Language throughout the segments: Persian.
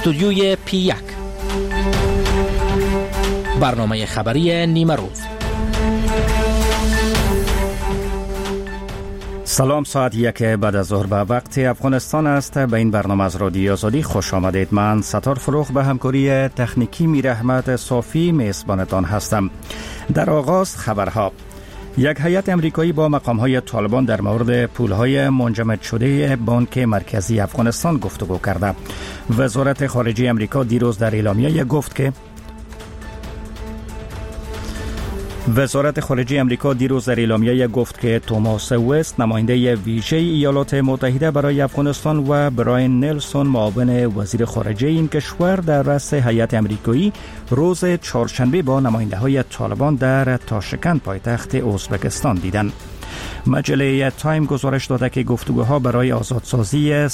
استودیوی P1 برنامه خبری نیمه روز. سلام، ساعت 1 بعد از ظهر به وقت افغانستان است. به این برنامه از رادیو آزادی خوش آمدید. من ستار فروغ به همکاری تکنیکی میر احمد صافی میزبانتان هستم. در آغاز خبرها. یک هیئت امریکایی با مقام‌های طالبان در مورد پول‌های منجمد شده بانک مرکزی افغانستان گفتگو کرده. وزارت خارجه امریکا دیروز در اعلامیه گفت که توماس وست، نماینده ویژه ایالات متحده برای افغانستان، و براین نلسون، معاون وزیر خارجه این کشور، در رأس هیئت امریکایی روز چهارشنبه با نماینده‌های طالبان در تاشکند، پایتخت ازبکستان دیدند. مجله تایم گزارش داده که گفتگوها برای آزادسازی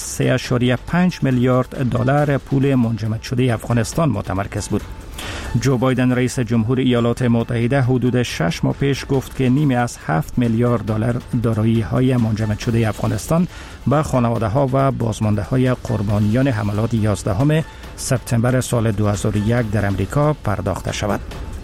3.5 میلیارد دلار پول منجمد شده افغانستان متمرکز بود. جو بایدن رئیس جمهور ایالات متحده حدود 6 ماه پیش گفت که نیمی از 7 میلیارد دلار دارایی‌های منجمد شده افغانستان به خانواده‌ها و بازمانده‌های قربانیان حملات 11 سپتامبر سال 2001 در امریکا پرداخته شود.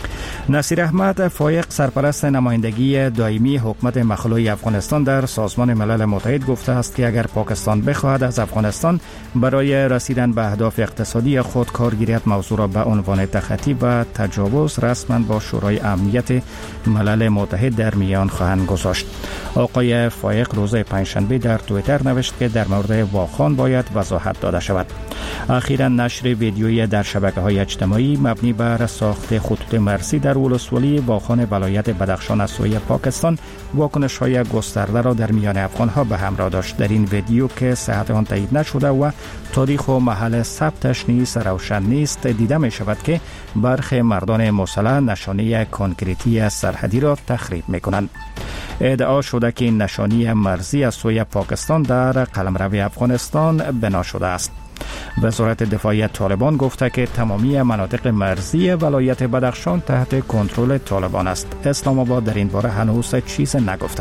نصیر احمد فایق، سرپرست نمایندگی دائمی حکومت مخلوع افغانستان در سازمان ملل متحد، گفته است که اگر پاکستان بخواهد از افغانستان برای رسیدن به اهداف اقتصادی خود کار گیرد، موضوع را به عنوان تخطی و تجاوز رسما با شورای امنیت ملل متحد در میان خواهند گذاشت. آقای فایق روز پنجشنبه در توییتر نوشت که در مورد واخان باید وضاحت داده شود. اخیراً نشر ویدیویی در شبکه‌های اجتماعی مبنی بر ساخت خطوط مرزی در ولسوالی واخان ولایت بدخشان از سوی پاکستان واکنش‌های گسترده را در میان افغان‌ها به همراه داشت. در این ویدیو که صحت آن تایید نشده و تاریخ و محل ثبتش نیز روشن نیست، دیده می شود که برخی مردان مسلح نشانه کانکریتی سرحدی را تخریب می کنند. ادعا شده که این نشانی مرزی از سوی پاکستان در قلمرو افغانستان بنا شده است. وزارت دفاعی طالبان گفته که تمامی مناطق مرزی ولایت بدخشان تحت کنترل طالبان است. اسلام آباد در این باره هنوز چیز نگفته.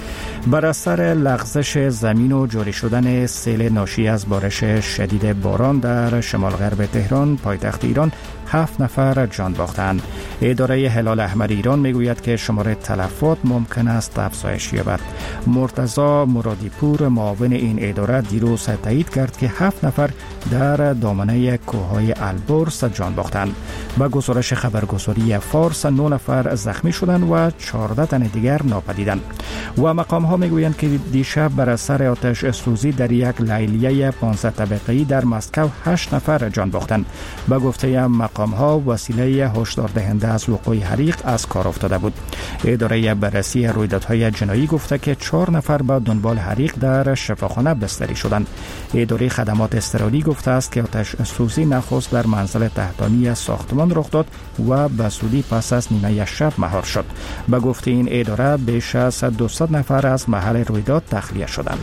بر اثر لغزش زمین و جاری شدن سیل ناشی از بارش شدید باران در شمال غرب تهران، پایتخت ایران، 7 نفر جان باختند. اداره هلال احمر ایران میگوید که شمار تلفات ممکن است افزایش یابد. مرتضی مرادی پور، معاون این اداره، دیروز تایید کرد که 7 نفر در دامنه کوههای البرز جان باختند. با گزارش خبرگزاری فارس 9 نفر زخمی شدند و 14 تن دیگر ناپدیدند. و مقام ها میگویند که دیشب بر اثر آتش سوزی در یک لیلیه 15 طبقه‌ای در مسکو 8 نفر جان باختند. با گفته مقام ها وسیله هشدار دهنده از وقوع حریق از کار افتاده بود. اداره بررسی رویدادهای جنایی گفته که 4 نفر به دنبال حریق در شفاخانه بستری شدند. اداره خدمات اضطراری گفته است که آتش سوزی نخست در منزل تحتانی ساختمان رخ داد و به زودی پس از نیمه شب مهار شد. به گفته این اداره بیش از 200 نفر از محل رویداد تخلیه شدند.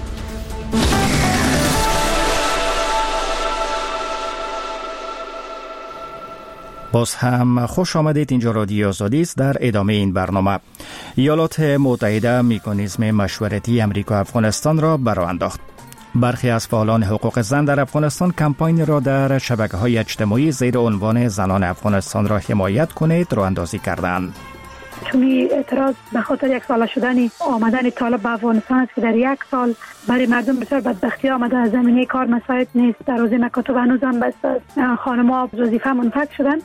باز هم خوش آمدید. اینجا رادیو آزادی است. در ادامه این برنامه، ایالات متحده مکانیزم مشورتی امریکا افغانستان را برآورد انداخت. برخی از فعالان حقوق زن در افغانستان کمپاین را در شبکه‌های اجتماعی زیر عنوان زنان افغانستان را حمایت کنید راه اندازی کردند. چون اعتراض به خاطر یک ساله شدن آمدن طالب به افغانستان است که در یک سال برای مردم بسیار بدبختی آمده. از زمینه کار مساعد نیست، در حوزه مکاتب هنوز هم بس خانم‌ها وظیفه منفک شدن.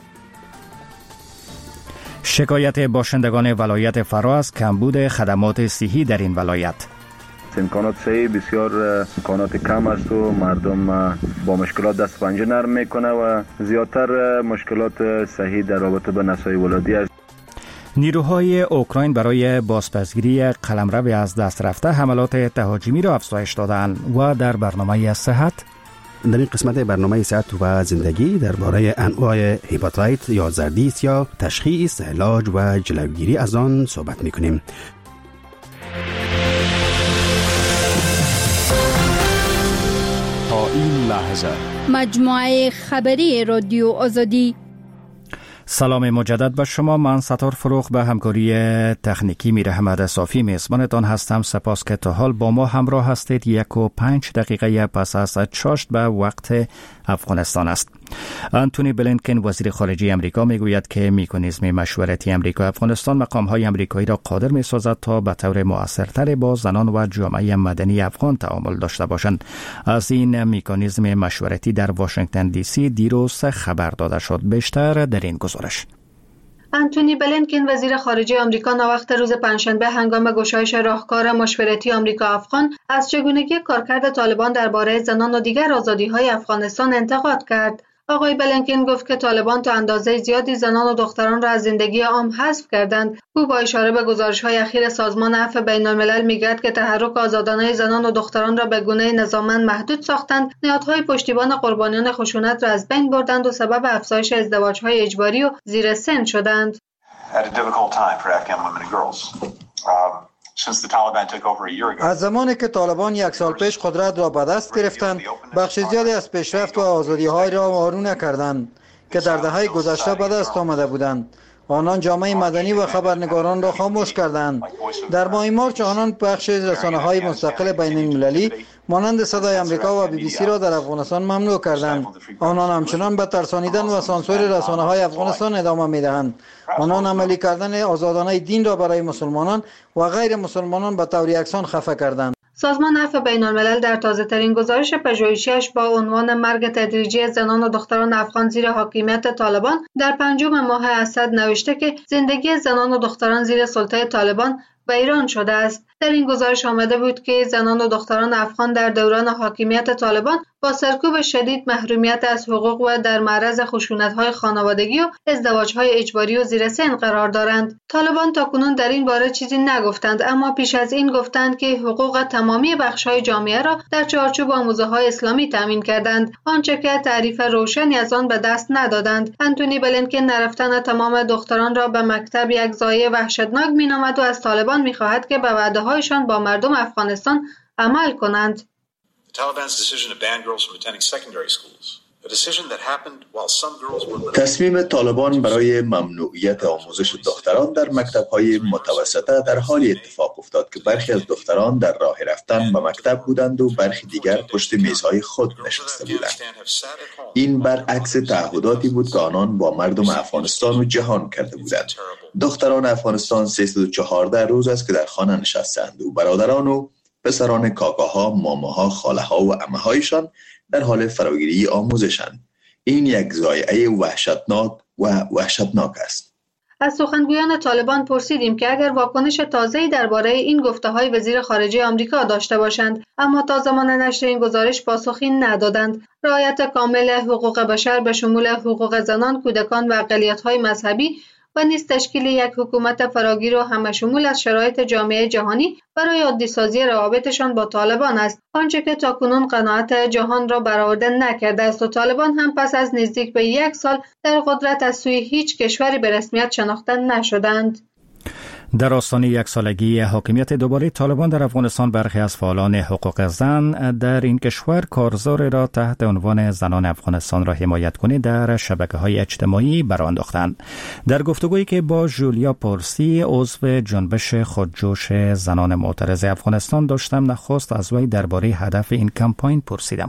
شکایت باشندگان ولایت فرا از کمبود خدمات صحی در این ولایت. امکانات صحی بسیار امکانات کم است و مردم با مشکلات دست پنجه نرم میکنه و زیادتر مشکلات صحی در رابطه به نسای ولادی است. نیروهای اوکراین برای بازپسگیری قلمرو از دست رفته حملات تهاجمی را افزایش دادند. و در برنامه صحت، در این قسمت برنامه صحت و زندگی درباره انواع هپاتیت یا زردیست یا تشخیص، علاج و جلوگیری از آن صحبت می‌کنیم. تا این لحظه مجموعه خبری رادیو آزادی. سلام مجدد به شما. من ستار فروغ به همکاری تکنیکی میر احمد صافی میزبانتان هستم. سپاس که تا حال با ما همراه هستید. 1:05 دقیقه پس از چاشت به وقت افغانستان است. آنتونی بلینکن وزیر خارجه امریکا میگوید که مکانیزم مشورتی امریکا افغانستان مقام‌های امریکایی را قادر می‌سازد تا به طور مؤثرتر با زنان و جامعه مدنی افغان تعامل داشته باشند. از این مکانیزم مشورتی در واشنگتن دی سی دیروز خبر داده شد. بیشتر در این گزارش. آنتونی بلینکن وزیر خارجه آمریکا ناوقت روز پنجشنبه هنگام گشایش راهکار مشورتی آمریکا افغان از چگونگی کارکرد طالبان درباره زنان و دیگر آزادی‌های افغانستان انتقاد کرد. آقای بلینکن گفت که طالبان تا اندازه زیادی زنان و دختران را از زندگی عام حذف کردند. او با اشاره به گزارش‌های اخیر سازمان عفو بین‌الملل می‌گوید که تحرک آزادانه زنان و دختران را به گونه نظاممند محدود ساختند، نهادهای پشتیبان قربانیان خشونت را از بین بردند و سبب افزایش ازدواج‌های اجباری و زیر سن شدند. از زمانی که طالبان 1 سال پیش قدرت را به دست گرفتند، بخش زیادی از پیشرفت و آزادی‌های را وارونه کردند که در دهه گذشته به دست آمده بودند. آنان جامعه مدنی و خبرنگاران را خاموش کردند. در ماه مارچ آنان بخش رسانه‌های مستقل بین‌المللی مانند صدای آمریکا و بی بی سی را در افغانستان ممنوع کردند. آنان همچنان به ترسانیدن و سانسور رسانه‌های افغانستان ادامه می‌دهند. آنان عملی کردن آزادانه دین را برای مسلمانان و غیر مسلمانان به طور یکسان خفه کردند. سازمان عفو بین‌الملل در تازه‌ترین گزارش پژوهشی‌اش با عنوان مرگ تدریجی زنان و دختران افغان زیر حاکمیت طالبان در 5 ماه اسد نوشته که زندگی زنان و دختران زیر سلطه طالبان ویران شده است. در این گزارش آمده بود که زنان و دختران افغان در دوران حاکمیت طالبان با سرکوب شدید، محرومیت از حقوق و در معرض خشونت‌های خانوادگی و ازدواج‌های اجباری و زیر سن قرار دارند. طالبان تاکنون در این باره چیزی نگفتند، اما پیش از این گفتند که حقوق تمامی بخش‌های جامعه را در چارچوب آموزه‌های اسلامی تامین کردند، آنچه که تعریف روشنی از آن به دست ندادند. آنتونی بلینکن نرفتن تمام دختران را به مکتب یک ضایعه وحشتناک می‌نامد و از طالبان می‌خواهد که به وعده‌هایشان با مردم افغانستان عمل کنند. تصمیم طالبان برای ممنوعیت آموزش دختران در مکتب‌های متوسطه در حال اتفاق افتاد که برخی از دختران در راه رفتن به مکتب بودند و برخی دیگر پشت میزهای خود نشسته بودند. این برعکس تعهداتی بود که آنان با مردم افغانستان و جهان کرده بودند. دختران افغانستان 314 روز است که در خانه نشستند و برادران و پسران کاکاها، ماماها، خاله‌ها و عمه‌هایشان در حال فراگیری آموزشند. این یک ضایعه وحشتناک است. از سخنگویان طالبان پرسیدیم که اگر واکنش تازه‌ای درباره این گفته‌های وزیر خارجه آمریکا داشته باشند، اما تا زمان نشر این گزارش پاسخی ندادند. رعایت کامل حقوق بشر به شمول حقوق زنان، کودکان و اقلیت‌های مذهبی و نیز تشکیل یک حکومت فراگیر و همه شمول از شرایط جامعه جهانی برای عادی‌سازی روابطشان با طالبان است، آنچه که تاکنون قناعت جهان را برآورده نکرده است و طالبان هم پس از نزدیک به 1 سال در قدرت از سوی هیچ کشوری به رسمیت شناخته نشدند. در آستانه 1 سالگی حاکمیت دوباره طالبان در افغانستان، برخی از فعالان حقوق زن در این کشور کارزار را تحت عنوان زنان افغانستان را حمایت کنید در شبکه‌های اجتماعی برانداختند. در گفتگویی که با جولیا پورسی، عضو جنبش خودجوش زنان معترض افغانستان داشتم، نخست از وی درباره هدف این کمپاین پرسیدم.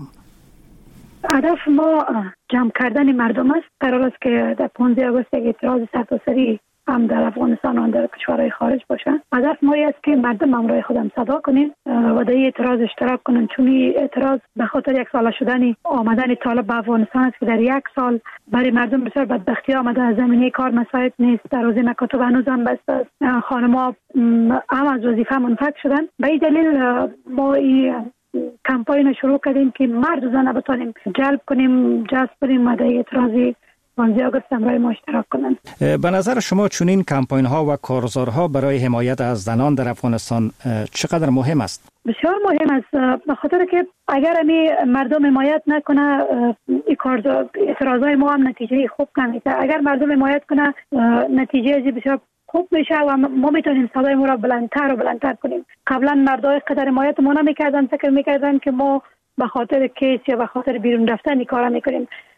هدف ما جمع کردن مردم است. قرار است که در 15 آگوست یک اعتراض سرتاسری هم در افغانستان و در کشورهای خارج باشن. هدف ما است که مردم همراه خودم صدا کنیم و در این اعتراض اشتراک کنن، چون این اعتراض به خاطر 1 سال شدن آمدن طالب به افغانستان است که در 1 سال برای مردم بسیار بدبختی آمده. از زمینه کار مساعد نیست، در حوزه مکاتب هنوز هم بسته است، خانم‌ها هم از وظیفه منفک شدن. به این دلیل ما این کمپاین شروع کردیم که مرد و زن بتونیم جذب کنیم و در اعتراضی 15 آگوست همراه ما اشتراک کنند. به نظر شما چنین کمپاین ها و کارزارها برای حمایت از زنان در افغانستان چقدر مهم است؟ بسیار مهم است، به خاطر که اگر مردم حمایت نکنه این کارزار اعتراضای ما هم نتیجه خوب نمیده. اگر مردم حمایت کنه نتیجه بسیار خوب میشه و ما میتونیم صدای ما را بلندتر کنیم. قبلا مردای قدر حمایت ما نمیکردن، فکر میکردن که ما به خاطر کیس یا به خاطر بیرون رفتن این کارا میکنیم.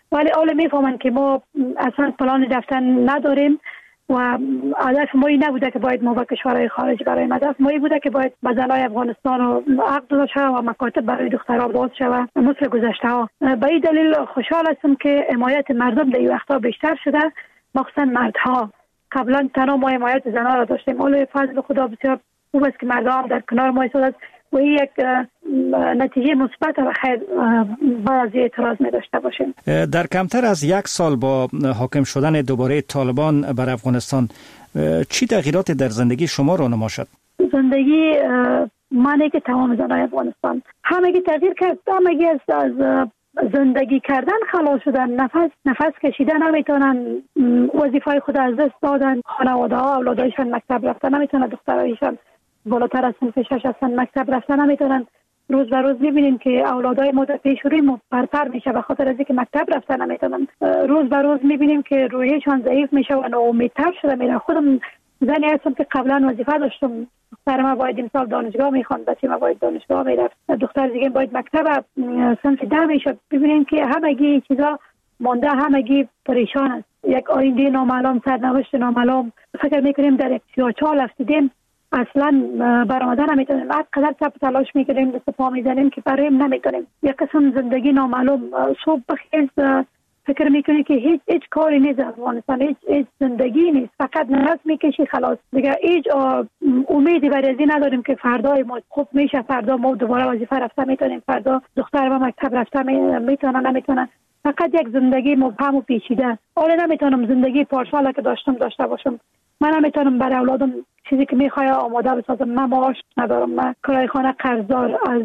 ولی حالا میفهمن که ما اصلا پلان رفتن نداریم و هدف ما این نبوده که باید ما به کشورهای خارج برایم. هدف ما این بوده که باید به زنای افغانستان رو عقد داده شود و مکاتب برای دخترها باز شود مثل گذشته ها. به این دلیل خوشحال هستم که حمایت مردم در این وقتا بیشتر شده، مخصوصا مردها. قبلا تنها ما حمایت زنها را داشتیم، ولی فضل خدا بسیار خوب است که مردها هم در کنار ما ایستادند و این یک نتیجه مثبت و خیر بعد از اعتراض می داشته باشیم. در کمتر از 1 سال با حاکم شدن دوباره طالبان بر افغانستان چی تغییراتی در زندگی شما رونما شد؟ زندگی من که تمام زنای افغانستان همگی تغییر کرد. همگی از زندگی کردن خلاص شدن، نفس کشیدن نمیتونن، وظیفه خود از دست دادن، خانواده ها اولادایشان مکتب رفتن نمیتونن، دخترایشان بالاتر از صنف 6 هستن مکتب رفتن نمیتونن. روز به روز میبینیم که اولادای ما در پیش روی ما پرپر میشه به خاطر از اینکه مکتب رفتن نمیتونن. روز به روز میبینیم که روحیشان ضعیف میشه و ناامیدتر شده میرن. خودم زنی هستم که قبلا وظیفه داشتم، دختر ما باید امسال دانشگاه میخوان، بچه ما باید دانشگاه میرفت، دختر دیگه باید مکتب صنف 10 میشد. ببینیم که همگی چیزا مونده، همگی پریشان است. یک آینده نامعلوم، سرنوشت نامعلوم. فکر میکنیم در یک 34 رفتیم اصلا برآمدن نمیتونیم. هر قدر تلاش میکنیم دست پا میزنیم که بریم نمیتونیم. یک قسم زندگی نامعلوم. صبح بخیز فکر میکنی که هیچ کاری نیست افغانستان، هیچ زندگی نیست، فقط نفس میکشی خلاص دیگه. هیچ امیدی برای این نداریم که فردای ما خوب میشه، فردا ما دوباره وظیفه رفته میتونیم، فردا دختر ما مکتب رفته میتونن نمیتونن. فقط یک زندگی مبهم و پیچیده. حالا نمیتونم زندگی پارسال که داشته باشم. من نمیتونم برای اولادم چیزی که میخواد آماده بسازم. من معاش ندارم، من کرایه خانه قرضدار، از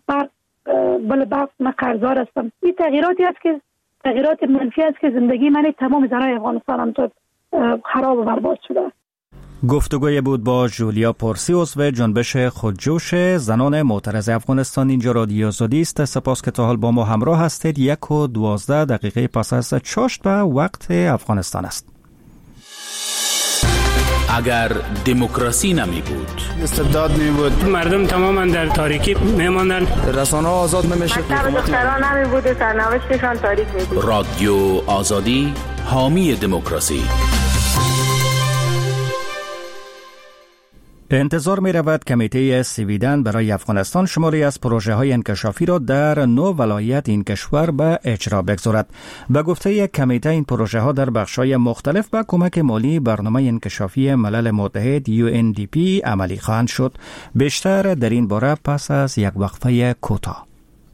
برق من قرضدار هستم. این تغییراتی است که تغییرات منفی است که زندگی من تمام زنای افغانستان هم تو خراب و برباد شده. گفتگوی بود با جولیا پورسی، عضو جنبش خودجوش زنان معترض افغانستان. اینجا رادیو آزادی است. سپاس که تا حال با ما همراه هستید. 1:12 پس از چاشت و وقت افغانستان است. اگر دموکراسی نمی بود، استبداد می بود، مردم تماما در تاریکی می ماندن، رسانه ها آزاد نمی شد، دختران نمی بود، سرنوشتشان تاریک می بود. رادیو آزادی، حامی دموکراسی. انتظار می رود کمیته سویدن برای افغانستان شماری از پروژه های انکشافی را در 9 ولایت این کشور به اجرا بگذارد. به گفته کمیته این پروژه ها در بخش‌های مختلف با کمک مالی برنامه انکشافی ملل متحد UNDP عملی خواهند شد. بیشتر در این باره پس از یک وقفه کوتاه.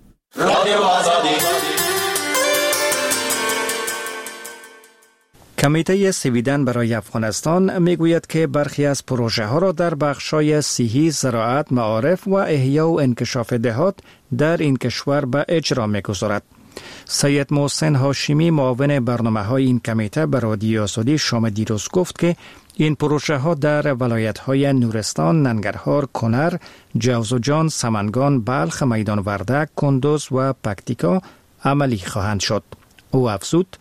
کمیته سویدن برای افغانستان میگوید که برخی از پروژه ها را در بخش‌های صحی، زراعت، معارف و احیا و انکشاف دهات در این کشور به اجرا میگذارد. سید محسن هاشمی معاون برنامه‌های این کمیته به رادیو آزادی شام دیروز گفت که این پروژه ها در ولایت‌های نورستان، ننگرهار، کنر، جوزجان، سمنگان، بلخ، میدان وردک، کندوز و پکتیکا عملی خواهند شد. او افزود: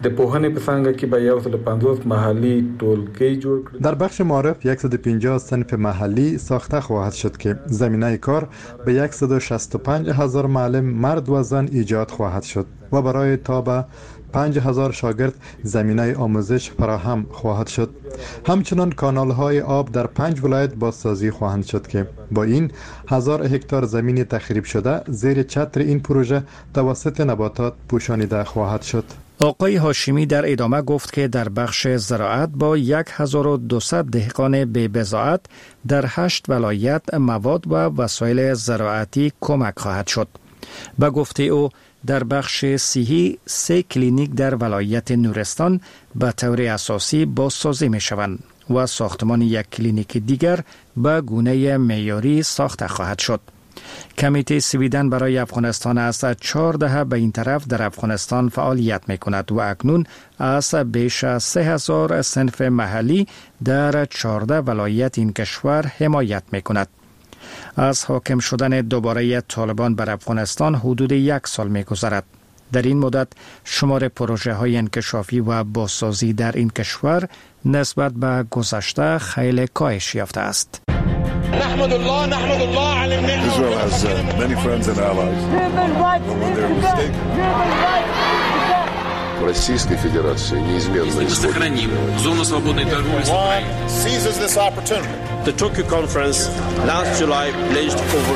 در بخش معارف 150 صنف محلی ساخته خواهد شد که زمینه کار به 165,000 معلم مرد و زن ایجاد خواهد شد و برای تا به 5,000 شاگرد زمینه آموزش فراهم خواهد شد. همچنان کانال‌های آب در 5 ولایت بازسازی خواهند شد که با این 1000 هکتار زمین تخریب شده زیر چتر این پروژه توسط نباتات پوشانیده خواهد شد. آقای هاشمی در ادامه گفت که در بخش زراعت با 1200 دهقان بی بضاعت در 8 ولایت مواد و وسایل زراعتی کمک خواهد شد. به گفته او در بخش صحی 3 کلینیک در ولایت نورستان به طور اساسی بازسازی می شوند و ساختمان یک کلینیک دیگر به گونه معیاری ساخته خواهد شد. کمیته سویدن برای افغانستان از 4 دهه به این طرف در افغانستان فعالیت می کند و اکنون از بیش از 3000 صنف محلی در 14 ولایت این کشور حمایت می کند. از حاکم شدن دوباره طالبان بر افغانستان حدود 1 سال می گذرد. در این مدت شمار پروژه های انکشافی و بازسازی در این کشور نسبت به گذشته خیلی کاهش یافته است. نحمد الله على النعمة. Israel has many friends and allies. But when they're mistaken. в Российской Федерации неизменно сохраним зону свободной торговли с Украиной. The Tokyo Conference last July pledged over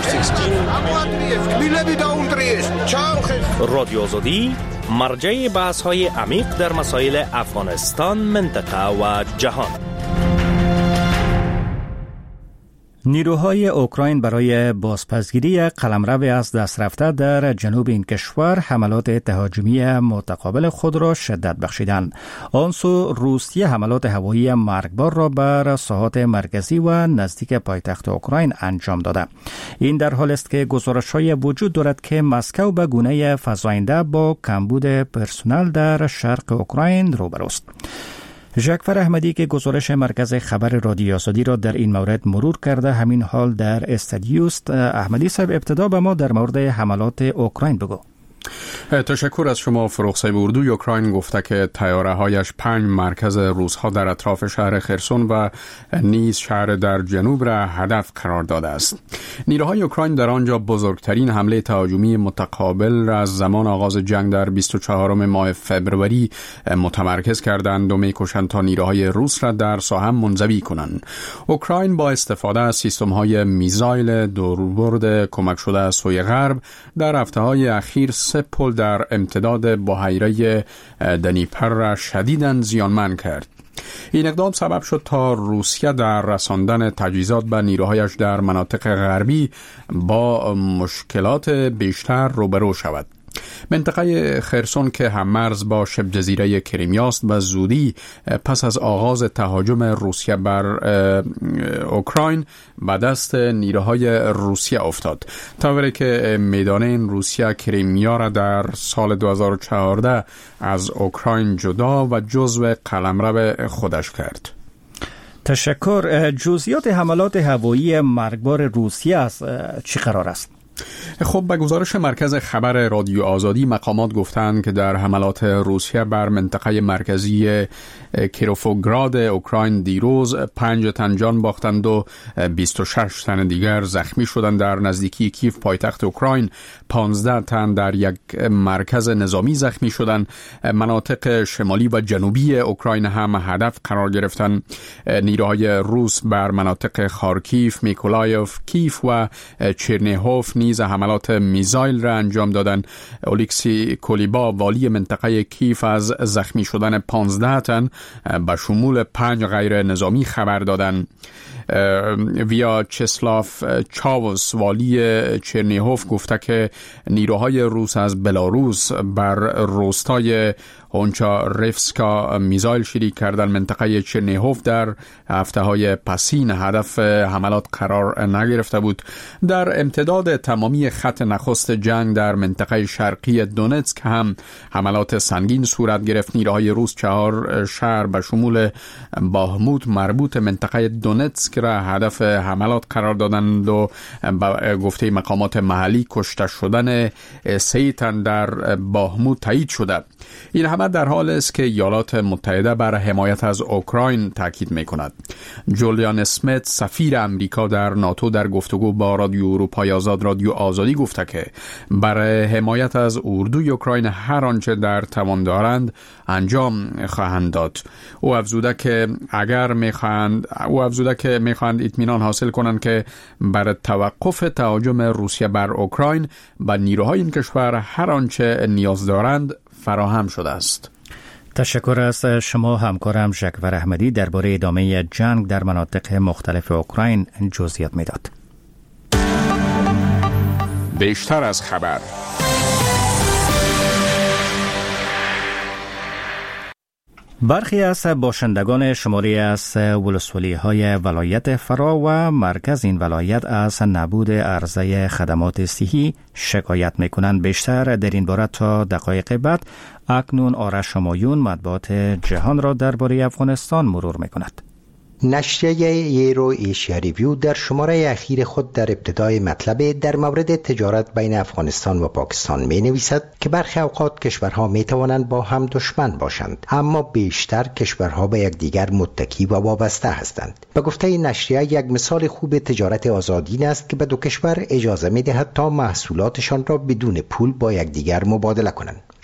16 رادیو آزادی مرجع بحث‌های عمیق در مسائل افغانستان، منطقه و جهان. نیروهای اوکراین برای بازپسگیری قلمرو از دست رفته در جنوب این کشور حملات تهاجمی متقابل خود را شدت بخشیدند. آن سو روسیه حملات هوایی مرگبار را بر ساحات مرکزی و نزدیک پایتخت اوکراین انجام داده. این در حال است که گزارش‌های وجود دارد که مسکو به گونه فزاینده با کمبود پرسنل در شرق اوکراین روبروست. ژکفر احمدی که گزارش مرکز خبر رادیو آزادی را در این مورد مرور کرده همین حال در استادیوست. احمدی صاحب ابتدا به ما در مورد حملات اوکراین بگو. تشکر از شما. فروغ صاحب. اردوی اوکراین گفته که طیاره‌هایش 5 مرکز روس‌ها در اطراف شهر خرسون و نیز شهر در جنوب را هدف قرار داده است. نیروهای اوکراین در آنجا بزرگترین حمله تهاجمی متقابل را از زمان آغاز جنگ در 24 ماه فوریه متمرکز کردند و می‌کوشند تا نیروهای روس را در ساحه منزوی کنند. اوکراین با استفاده از سیستم‌های میزایل دوربرد کمک شده از سوی غرب در هفته‌های اخیر 3 پل در امتداد بحیره دنیپر را شدیداً زیانمند کرد. این اقدام سبب شد تا روسیه در رساندن تجهیزات به نیروهایش در مناطق غربی با مشکلات بیشتر روبرو شود. منطقه خرسون که هم‌مرز با شبه جزیره کریمیا است به زودی پس از آغاز تهاجم روسیه بر اوکراین به دست نیروهای روسیه افتاد، طوری که میدان روسیه کریمیا را در سال 2014 از اوکراین جدا و جزو قلمرو خودش کرد. تشکر. جزئیات حملات هوایی مرگبار روسیه از چی قرار است؟ خب، به گزارش مرکز خبر رادیو آزادی مقامات گفتند که در حملات روسیه بر منطقه مرکزی کیروفوگراد اوکراین دیروز 5 تن جان باختند و 26 تن دیگر زخمی شدند. در نزدیکی کیف پایتخت اوکراین 15 تن در یک مرکز نظامی زخمی شدند. مناطق شمالی و جنوبی اوکراین هم هدف قرار گرفتند. نیروهای روس بر مناطق خارکیف، میکولایف، کیف و چرنیهوف نیز حملات میزایل را انجام دادند. اولیکسی کولیبا والی منطقه کیف از زخمی شدن 15 تن به شمول 5 غیر نظامی خبر دادند. ویاچسلاف چاوس والی چرنیهوف گفته که نیروهای روس از بلاروس بر روستای هونچاریفسکا میزایل شلیک کردن. منطقه چرنیهوف در هفته‌های پسین هدف حملات قرار نگرفته بود. در امتداد تمامی خط نخست جنگ در منطقه شرقی دونتسک هم حملات سنگین صورت گرفت. نیروهای روس 4 شهر به شمول باهموت مربوط منطقه دونتسک را هدف حملات قرار دادند و با گفته مقامات محلی کشته شدن 3 تن در باهموت تایید شده. این همه در حال است که ایالات متحده بر حمایت از اوکراین تاکید می‌کند. جولیان اسمیت سفیر امریکا در ناتو در گفتگو با رادیو اروپای آزاد رادیو آزادی گفته که برای حمایت از اردوی اوکراین هر آنچه در توان دارند انجام خواهند داد. او افزوده که می‌خواهند اطمینان حاصل کنند که برای توقف تهاجم روسیه بر اوکراین و نیروهای این کشور هر آنچه نیاز دارند فراهم شده است. تشکر از شما همکارم ژکفر احمدی درباره ادامه جنگ در مناطق مختلف اوکراین جزئیات میداد. بیشتر از خبر. برخی از باشندگان شماری از ولسوالی‌های ولایت فرا و مرکز این ولایت از نبود عرضه خدمات صحی شکایت می‌کنند. بیشتر در این باره تا دقایق بعد اکنون آرش همایون مطبوعات جهان را درباره افغانستان مرور می‌کند. نشریه یورو ایشیا ریویو در شماره اخیر خود در ابتدای مطلب در مورد تجارت بین افغانستان و پاکستان می نویسد که برخی اوقات کشورها می توانند با هم دشمن باشند، اما بیشتر کشورها به یکدیگر متکی و وابسته هستند. به گفته این نشریه یک مثال خوب تجارت آزادین است که به دو کشور اجازه می دهد تا محصولاتشان را بدون پول با یکدیگر مبادله کنند.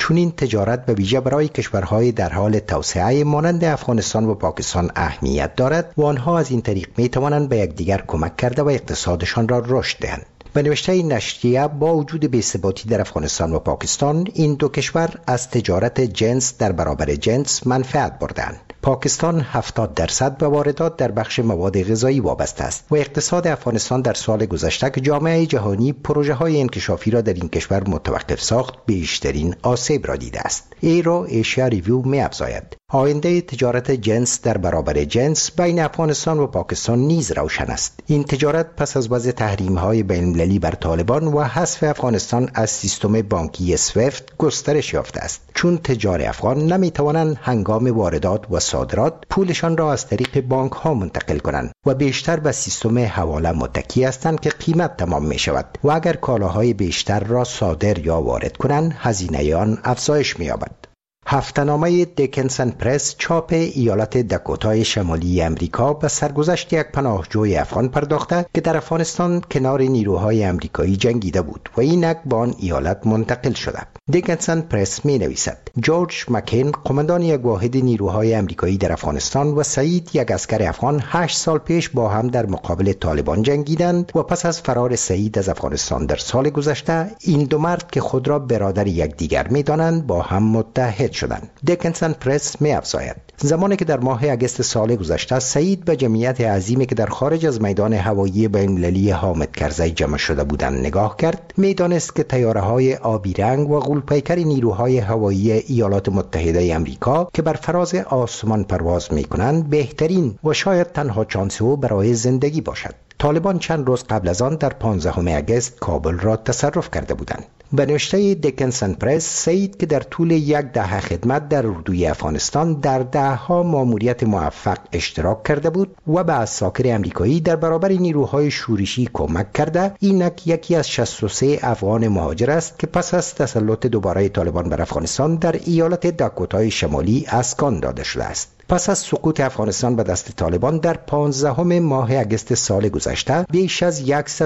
چون این تجارت به ویژه برای کشورهای در حال توسعه مانند افغانستان و پاکستان اهمیت دارد و آنها از این طریق می توانند به یکدیگر کمک کرده و اقتصادشان را رشد دهند. به نوشته این نشریه با وجود بی‌ثباتی در افغانستان و پاکستان، این دو کشور از تجارت جنس در برابر جنس منفعت بردند. پاکستان 70% به واردات در بخش مواد غذایی وابسته است و اقتصاد افغانستان در سال گذشته که جامعه جهانی پروژه‌های انکشافی را در این کشور متوقف ساخت، بیشترین آسیب را دیده است. ایرو ایشیا ریویو می‌افزاید آینده تجارت جنس در برابر جنس بین افغانستان و پاکستان نیز روشن است. این تجارت پس از وضع تحریم‌های بین‌المللی بر طالبان و حذف افغانستان از سیستم بانکی سویفت گسترش یافته است، چون تجار افغان نمی‌توانند هنگام واردات و صادرات پولشان را از طریق بانک‌ها منتقل کنند و بیشتر به سیستم حواله متکی هستند که قیمت تمام می‌شود و اگر کالاهای بیشتر را صادر یا وارد کنند، هزینه آن افزایش می‌یابد. هفته‌نامه دیکنسن پرس چاپ ایالت داکوتای شمالی امریکا به سرگذشت یک پناهجوی افغان پرداخته که در افغانستان کنار نیروهای امریکایی جنگیده بود و اینک به آن ایالت منتقل شده. دیکنسن پرس می نویسد جورج مکین، قماندان یک واحد نیروهای امریکایی در افغانستان، و سعید، یک اسکر افغان، 8 سال پیش با هم در مقابل طالبان جنگیدند و پس از فرار سعید از افغانستان در سال گذشته، این دو مرد که خود را برادر یکدیگر می دانند با هم متحد شدند. دیکنسن پرس می افزاید زمانی که در ماه اگست سال گذشته سعید به جمعیت عظیمی که در خارج از میدان هوایی بین‌المللی حامد کرزی جمع شده بودند نگاه کرد، می دانست که طیاره‌های آبی رنگ و غول‌پیکر نیروهای هوایی ایالات متحده آمریکا که بر فراز آسمان پرواز می کنند بهترین و شاید تنها شانس او برای زندگی باشد. طالبان چند روز قبل از آن در 15 اگست کابل را تصرف کرده بودند. به نوشته دیکنسن پرس، سعید که در طول 10 دهه خدمت در اردوی افغانستان در 10 ماموریت موفق اشتراک کرده بود و به عساکر امریکایی در برابر نیروهای شورشی کمک کرده، اینک یکی از 63 افغان مهاجر است که پس از تسلط دوباره طالبان بر افغانستان در ایالت داکوتای شمالی اسکان داده شده است. پس از سقوط افغانستان به دست طالبان در 15 ماه اگست سال گذشته، بیش از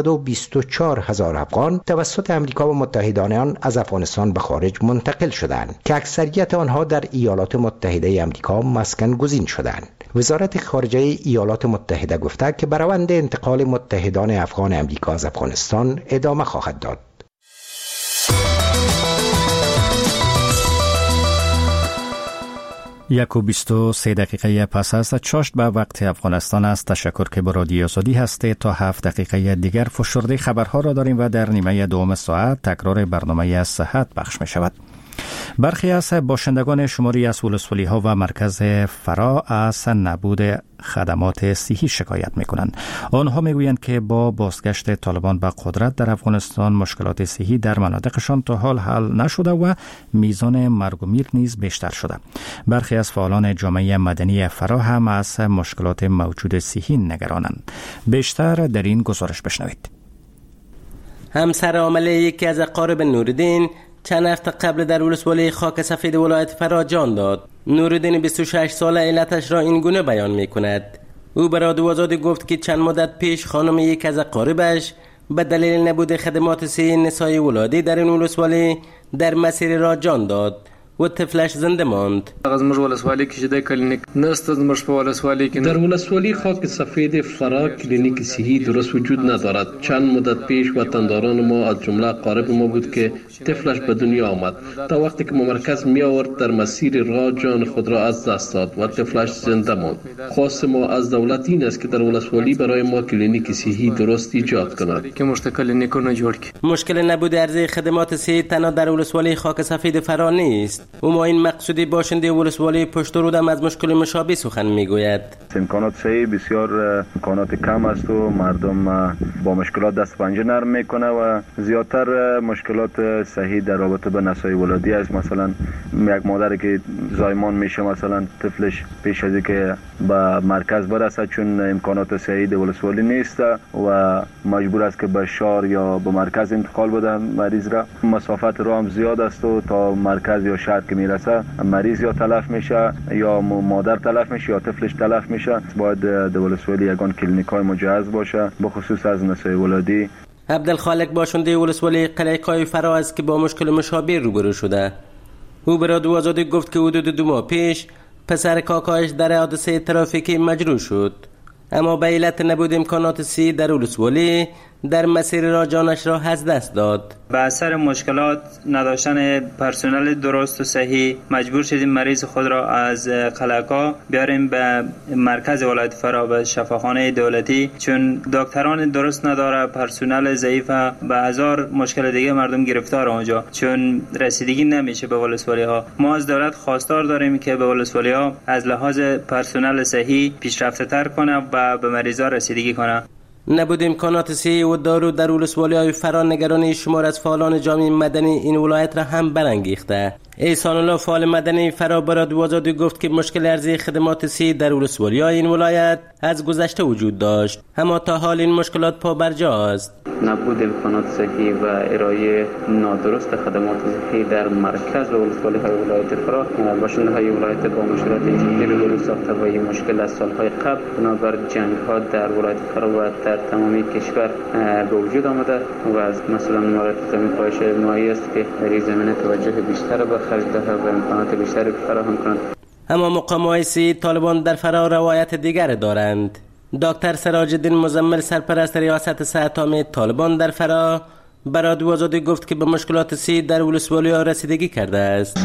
124,000 افغان توسط امریکا و متحدان آن از افغانستان به خارج منتقل شدند که اکثریت آنها در ایالات متحده آمریکا مسکن گزین شدند. وزارت خارجه ایالات متحده گفته که به روند انتقال متحدان افغان امریکا از افغانستان ادامه خواهد داد. 1:23 دقیقه پس از چاشت به وقت افغانستان است. تشکر که با رادیو آزادی هستید. تا 7 دقیقه دیگر فشرده خبرها را داریم و در نیمه دوم ساعت تکرار برنامه صحت پخش می شود. برخی از باشندگان شماری از ولسوالی‌ها و مرکز فرا از نبود خدمات صحی شکایت می‌کنند. آنها می‌گویند که با بازگشت طالبان به قدرت در افغانستان مشکلات صحی در مناطقشان تا حال حل نشده و میزان مرگ و میر نیز بیشتر شده. برخی از فعالان جامعه مدنی فرا هم از مشکلات موجود صحی نگرانند. بیشتر در این گزارش بشنوید. همسر عامل یکی از اقارب نوردین چند هفته قبل در ولسوالی خاک سفید ولایت فرا جان داد. نوردین 26 ساله علتش را این گونه بیان می کند. او به رادیو آزادی گفت که چند مدت پیش خانم یک از اقاربش به دلیل نبود خدمات صحی نسای ولادی در این ولسوالی در مسیر را جان داد و طفلش زنده ماند. از مر ولسوالی کې د کلینیک نست از مر ولسوالی کې در ولسوالی خاک سفید فرا کلینیک صحی درست وجود ندارد. چند مدت پیش وطنداران ما از جمله اقارب ما بود که طفلش به دنیا آمد. تا وقتی که مرکز می آورد در مسیر راه جان خود را از دست داد و طفلش زنده ماند. خواست ما از دولت این است که در ولسوالی برای ما کلینیک صحی درست ایجاد کند که مشکل جوړ کړي. مشکل نبود عرضه خدمات صحی تنها در ولسوالی خاک سفید فرا نیست. او ما این مقصودی باشنده ولسوالی پشت رودم از مشکل مشابه سخن میگوید. امکانات صحی بسیار امکانات کم است و مردم با مشکلات دست پنجه نرم میکنه و زیادتر مشکلات صحی در رابطه به نسای ولادی است. مثلا یک مادر که زایمان میشه، مثلا طفلش پیش از اینکه به مرکز برسه چون امکانات صحی در ولسوالی نیست و مجبور است که به شهر یا به مرکز انتقال بده مریض را. مسافت راه هم زیاد است و تا مرکز یا شهر که میرسه مریض یا تلف میشه یا مادر تلف میشه یا طفلش تلف میشه. باید در ولسوالی یگان کلینیکای مجهز باشه به خصوص از نسای ولادی. عبدالخالق باشنده ولسوالی قلعه فرا است که با مشکل مشابه روبرو شده. او به رادیو آزادی گفت که حدود 2 ماه پیش پسر کاکایش در حادثه ترافیکی مجروح شد، اما به علت نبود امکانات صحی در ولسوالی در مسیر را جانش را از دست داد. به اثر مشکلات نداشتن پرسنل درست و صحیح مجبور شدیم مریض خود را از قلعه‌کا بیاریم به مرکز ولایت فرا به شفاخانه دولتی، چون دکتران درست نداره، پرسنل ضعیف، به هزار مشکل دیگه مردم گرفتار اونجا، چون رسیدگی نمیشه به ولسوالی ها. ما از دولت خواستار داریم که به ولسوالی ها از لحاظ پرسنل صحیح پیشرفته تر کنه و به مریضا رسیدگی کنه. نبود امکانات صحی و دارو در ولسوالی‌های فرا نگرانی شمار از فعالان جامعه مدنی این ولایت را هم برانگیخته. احسان الله فعال مدنی فرا به رادیو آزادی گفت که مشکل ارزی خدمات صحی در ولسوالی‌های این ولایت از گذشته وجود داشت، اما تا حال این مشکلات پابرجا است. نبود امکانات صحی و ارائه نادرست خدمات صحی در مرکز ولسوالی‌های ولایت فرا باشنده‌های ولایت با مشکلات جدی روبرو ساخته و این مشکل از سال‌های قبل بنابر جنگ‌ها در ولایت فرا و در تمامی کشور به وجود آمده و از مثلا مورد زمین پایش نوعی است که در این زمینه توجه بیشتر به خرج دهد و امکانات بیشتری فراهم کنند. اما مقام‌های صحی طالبان در فرا روایت دیگر دارند. دکتر سراج الدین مزمل سرپرست ریاست صحت عامه طالبان در فرا به رادیو آزادی گفت که به مشکلات صحی در ولسوالی‌ها رسیدگی کرده است.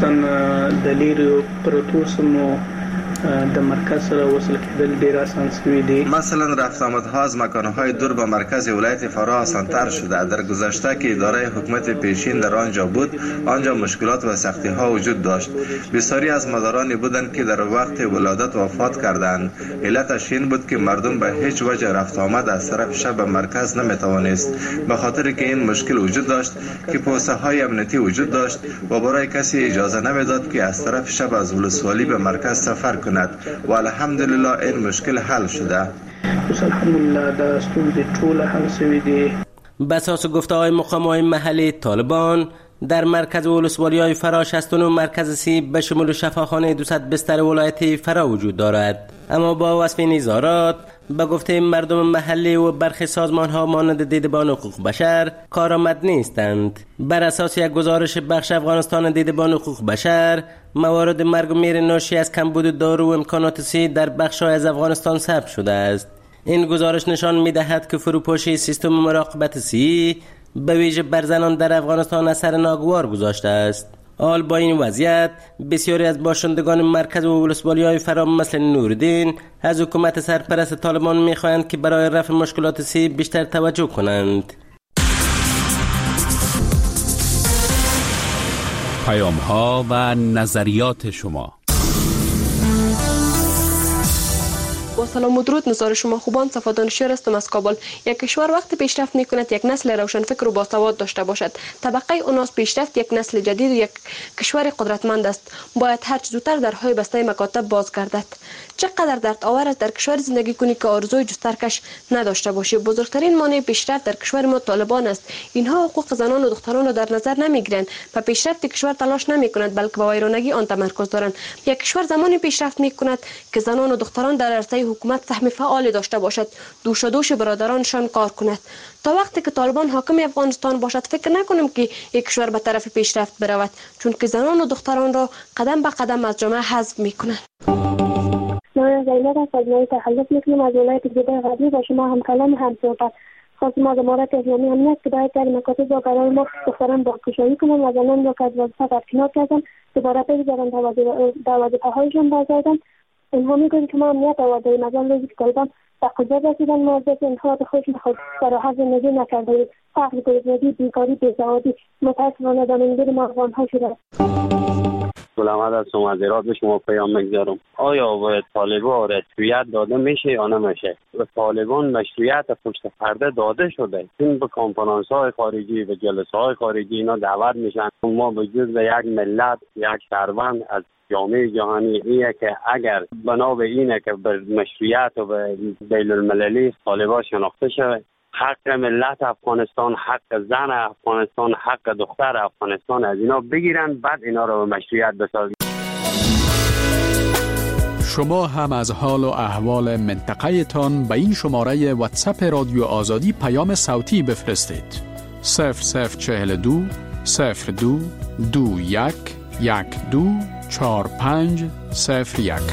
دلیل پروتوسمو د مرکز سره وصل کېدل ډیر آسان شوی دی. مثلا رفت آمدها از مکانهای دور به مرکز ولایت فرا آسان‌تر شده. در گذشته که اداره حکومت پیشین در آنجا بود، آنجا مشکلات و سختی‌ها وجود داشت. بسیاری از مدارانی بودند که در وقت ولادت وفات کردند. علتش این بود که مردم به هیچ وجه رفت آمد از طرف شب به مرکز نمی‌توانست، به خاطر که این مشکل وجود داشت که پوسته‌های امنیتی وجود داشت و برای کسی اجازه نمی‌داد که از طرف شب از ولسوالی به مرکز سفر کند. و الحمدلله این مشکل حل شده. الحمدلله دا ستونزې ټول حل شوي دي. به اساس گفته‌های مقام‌های محلی طالبان در مرکز ولسوالی‌های فرا 69 مرکز صحی به شمول شفاخانه 200 بستر ولایتی فرا وجود دارد، اما با وصف این اظهارات به گفته مردم محلی و برخی سازمان‌ها مانند دیدبان حقوق بشر کارآمد نیستند. بر اساس یک گزارش بخش افغانستان دیدبان حقوق بشر، موارد مرگ و میر ناشی از کمبود دارو و امکانات صحی در بخش‌های از افغانستان ثبت شده است. این گزارش نشان می‌دهد که فروپاشی سیستم مراقبت صحی به ویژه بر زنان در افغانستان اثر ناگوار گذاشته است. حال با این وضعیت بسیاری از باشندگان مرکز و ولسوالی‌های فرا مثل نوردین از حکومت سرپرست طالبان می‌خواهند که برای رفع مشکلات صحی بیشتر توجه کنند. پیام‌ها و نظریات شما. با سلام و درود، نظار شما خوبان. صفا دانشیار هستم از کابل. یک کشور وقتی پیشرفت میکند یک نسل روشنفکر و باسواد داشته باشد. طبقه اوناس پیشرفت یک نسل جدید و یک کشور قدرتمند است. باید هر چه زودتر درهای بسته مکاتب باز گردد. چقدر درد آور است در کشور زندگی کنی که آرزوی جسترکش نداشته باشی. بزرگترین مانع پیشرفت در کشور ما طالبان است. اینها حقوق زنان و دختران را در نظر نمیگیرند و پیشرفت کشور تلاش نمیکنند، بلکه به ویرانگی آن تمرکز دارند. یک کشور زمانی پیشرفت میکند که زنان و دختران در عرصه حکومت سهم فعال داشته باشد، دوش دوش برادرانشان کار کند. تا وقتی که طالبان حاکم افغانستان باشد فکر نکنم که یک کشور به طرف پیشرفت برود، چون که زنان و دختران را قدم به قدم از جامعه حذف میکنند. من زینب از مجموعه تخلف میکنم از ولایت جده غربی. با شما هم کلام هم صحبت. خواست ما در مورد اسلامی امنیت که باید در مکاتب با قرار ما دختران با کشایی کنم و زنان را که از وظیفه برکنار کردن دوباره بگذارن در وظیفه‌هایشان بازگردن. اینها میگویند که ما امنیت آورده‌ایم، از آن روزی که طالبان به قدرت رسیدن موظف انتخابات خودشون خود فراحت زندگی نکرده‌ایم. فقر، گرسنگی، بیکاری، بیسوادی متأسفانه دامنگیر ما افغان‌ها شده است. سلامت از شما، معذرت به شما پیام میگذارم. آیا باید طالبان رسمیت داده میشه یا نمیشه؟ به طالبان مشروعیت پشت پرده داده شده. این به کنفرانس های خارجی و جلسه های خارجی اینا دعوت میشن. ما به جز یک ملت، یک شهروند از جامعه جهانی اینه که اگر بنا به اینه که به مشروعیت و به بین المللی طالبان شناخته شود، حق ملت افغانستان، حق زن افغانستان، حق دختر افغانستان از اینا بگیرن، بعد اینا رو به مشروعیت بسازن. شما هم از حال و احوال منطقه تان به این شماره واتساپ رادیو آزادی پیام صوتی بفرستید. 0042 02 21 124501.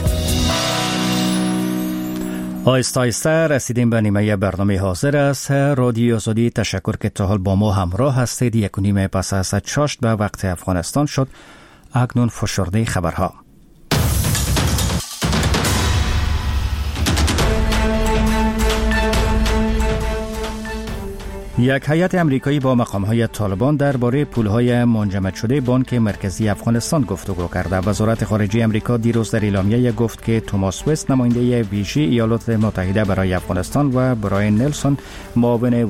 آهسته آهسته رسیدیم به نیمه برنامه حاضر است. رادیو آزادی تشکر که تا حال با ما همراه هستید. 1:30 پس از 6 به وقت افغانستان شد. اکنون فشرده خبرها. یک هیئت امریکایی با مقام‌های طالبان درباره پول‌های منجمد شده بانک مرکزی افغانستان گفتگو کرده. وزارت خارجه امریکا دیروز در اعلامیه گفت که توماس وست نماینده ویژه ایالات متحده برای افغانستان و براین نلسون معاون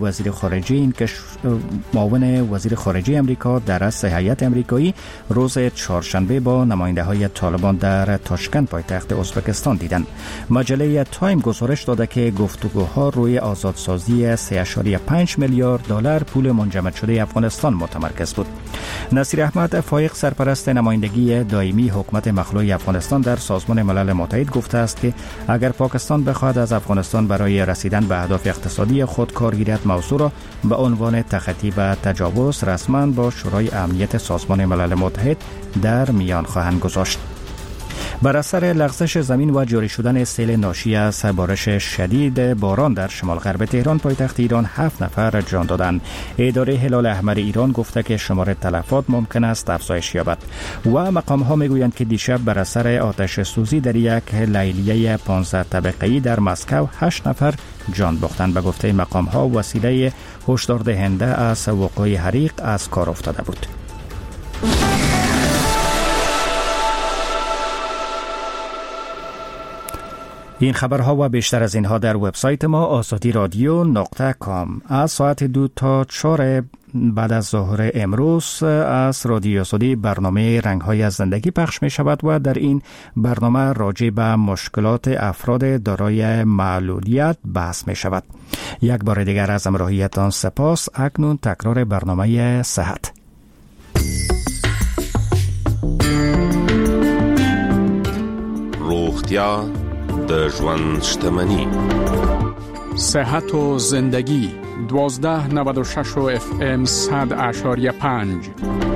وزیر خارجه امریکا در رأس هیئت امریکایی روز چهارشنبه با نماینده‌های طالبان در تاشکند پایتخت ازبکستان دیدند. مجله تایم گزارش داده که گفتگوها روی آزادسازی 3.5 میلیارد دلار پول منجمد شده افغانستان متمرکز بود. نصیر احمد فایق سرپرست نمایندگی دائمی حکومت مخلوع افغانستان در سازمان ملل متحد گفته است که اگر پاکستان بخواهد از افغانستان برای رسیدن به اهداف اقتصادی خود کار گیرد، موضوع را به عنوان تخطی و تجاوز رسما با شورای امنیت سازمان ملل متحد در میان خواهند گذاشت. بر اثر لغزش زمین و جاری شدن سیل ناشی از بارش شدید باران در شمال غرب تهران پایتخت ایران 7 نفر جان دادند. اداره هلال احمر ایران گفته که شمار تلفات ممکن است افزایش یابد و مقام‌ها میگویند که دیشب بر اثر آتش سوزی در یک لیلیه 15 طبقه‌ای در مسکو 8 نفر جان باختند. به گفته مقام‌ها وسیله هشدار دهنده از وقوع حریق از کار افتاده بود. این خبرها و بیشتر از اینها در وبسایت ما azadi.radio.com. از ساعت 2 تا 4 بعد از ظهر امروز از رادیو آزادی برنامه رنگ‌های از زندگی پخش می شود و در این برنامه راجع به مشکلات افراد دارای معلولیت بحث می شود. یک بار دیگر از همراهیتان سپاس. اکنون تکرار برنامه صحت. روغتیا د ژوند شتمني. صحت و زندگی 1296 FM 100.5.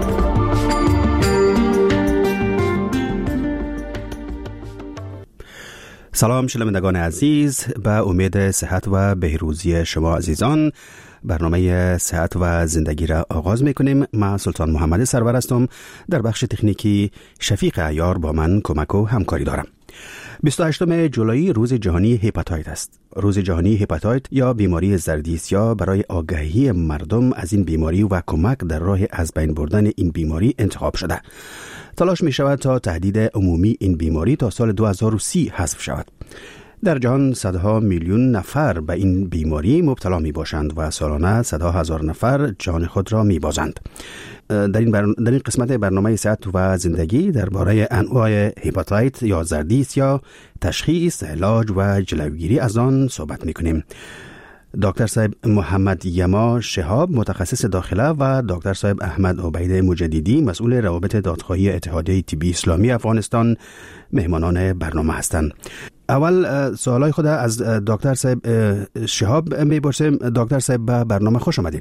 سلام شنوندگان عزیز، به امید صحت و بهروزی شما عزیزان برنامه صحت و زندگی را آغاز میکنیم. من سلطان محمد سرور هستم. در بخش تکنیکی شفیق عیار با من کمک و همکاری دارم. 28 جولای روز جهانی هپاتیت است. روز جهانی هپاتیت یا بیماری زردیسیا برای آگاهی مردم از این بیماری و کمک در راه از بین بردن این بیماری انتخاب شده. تلاش می شود تا تهدید عمومی این بیماری تا سال 2030 حذف شود. در جهان صدها میلیون نفر به این بیماری مبتلا می باشند و سالانه صدها هزار نفر جان خود را می بازند. در این قسمت برنامه صحت و زندگی درباره انواع هپاتیت یا زردیسیا، تشخیص، علاج و جلوگیری از آن صحبت می کنیم. دکتر صاحب محمد یما شهاب متخصص داخله و دکتر صاحب احمد عبید مجددی مسئول روابط دادخواهی اتحادیه طبی اسلامی افغانستان مهمانان برنامه هستند. اول سوالای خود از دکتر صاحب شهاب میپرسیم. دکتر صاحب به برنامه خوش آمدین.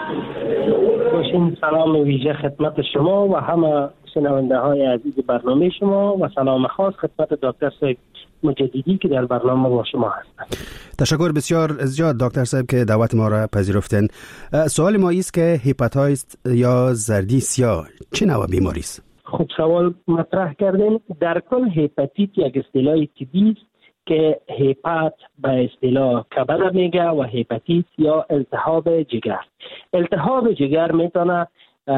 سلام ویژه خدمت شما و همه شنونده های عزیز برنامه شما و سلام خاص خدمت دکتر صاحب مجددی که در برنامه با شما هستند. تشکر بسیار زیاد دکتر صاحب که دعوت ما را پذیرفتین. سوال ما است که هپاتیت یا زردیسیا چه نوع بیماری است؟ خب سوال مطرح کردین. در کل هپاتیت یک اصطلاح طبی است که هپات به اصطلاح کبد میگه و هپاتیت یا التهاب جگر. التهاب جگر میتونه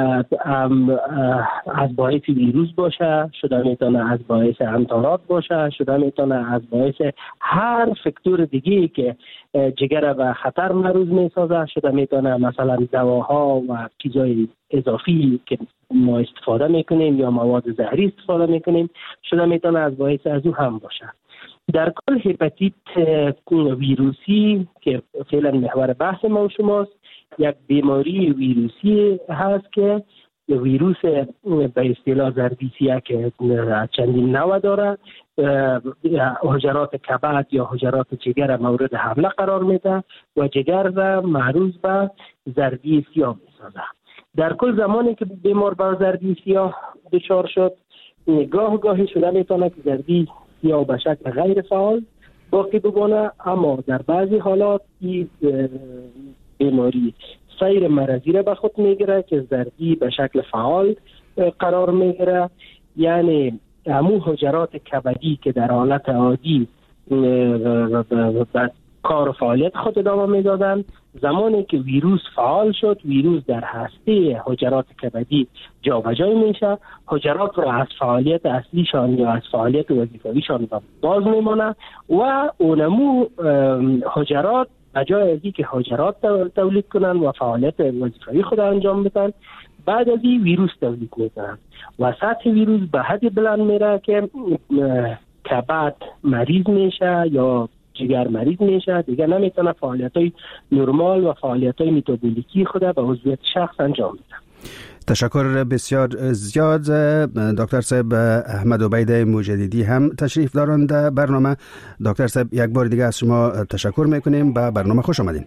از باعث ویروس باشه، شده میتونه از باعث انتانات باشه، شده میتونه از باعث هر فاکتور دیگه‌ای که جگر به خطر معرض میسازه، شده میتونه مثلا دواها و چیزای اضافی که ما استفاده میکنیم یا مواد زهری استفاده میکنیم، شده میتونه از باعث از او هم باشه. در کل هپاتیت ویروسی که فعلا محور بحث ما و شماست، یک بیماری ویروسی هست که ویروس به اصطلاح زردیسیا که چندین نوع داره، حجرات کبد یا حجرات جگر مورد حمله قرار میده و جگر را معروض به زردیسیا میسازه. در کل زمانی که بیمار با زردیسیا دچار شد. گاهی شده میتونه که زردی یا به شکل غیر فعال باقی بمانه، اما در بعضی حالات این بیماری سیر مرضی را به خود میگیره که زردی به شکل فعال قرار میگیره. یعنی همون حجرات کبدی که در حالت عادی به کار و فعالیت خود ادامه میدادن، زمانی که ویروس فعال شد، ویروس در هسته حجرات کبدی جابجا میشه، حجرات را از فعالیت اصلیشان یا از فعالیت وظیفویشان باز میمانه و اونمو حجرات بجای از که حجرات تولید کنن و فعالیت وظیفوی خود انجام بدن، بعد از این ویروس تولید میکنن و سطح ویروس به حد بلند میره که کبد مریض میشه یا جگر مریض میشه، دیگه نمیتونه فعالیت‌های نرمال و فعالیت‌های متابولیکی خود به عضویت شخص انجام بده. تشکر بسیار زیاد. دکتر صاحب احمد عبید مجددی هم تشریف دارند برنامه. دکتر صاحب یک بار دیگه از شما تشکر میکنیم، به برنامه خوش آمدین.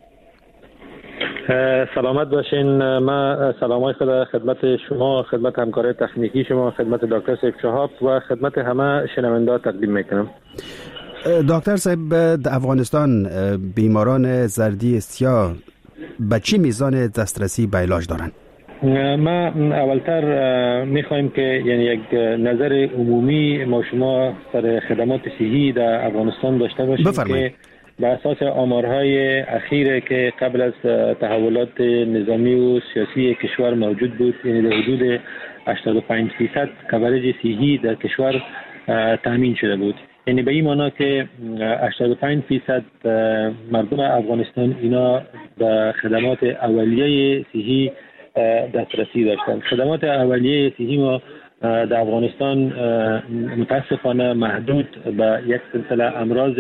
سلامت باشین. من سلامای خدمت شما، خدمت همکار تکنیکی شما، خدمت دکتر صاحب شهاب و خدمت همه شنونده تقدیم میکنم. دکتر صاحب، در افغانستان بیماران زردی سیاه به چی میزان دسترسی به علاج دارند؟ ما اولتر میخوایم که یعنی یک نظر عمومی ما شما سر خدمات صحی در افغانستان داشته باشیم. بفرمایید. که به اساس آمارهای اخیره که قبل از تحولات نظامی و سیاسی کشور موجود بود، یعنی در حدود 85% کوریج صحی در کشور تامین شده بود. یعنی به این معنا که 85% مردم افغانستان اینا به خدمات اولیه صحی دسترسی داشتند. خدمات اولیه صحی ما در افغانستان متاسفانه محدود به یک سلسله امراض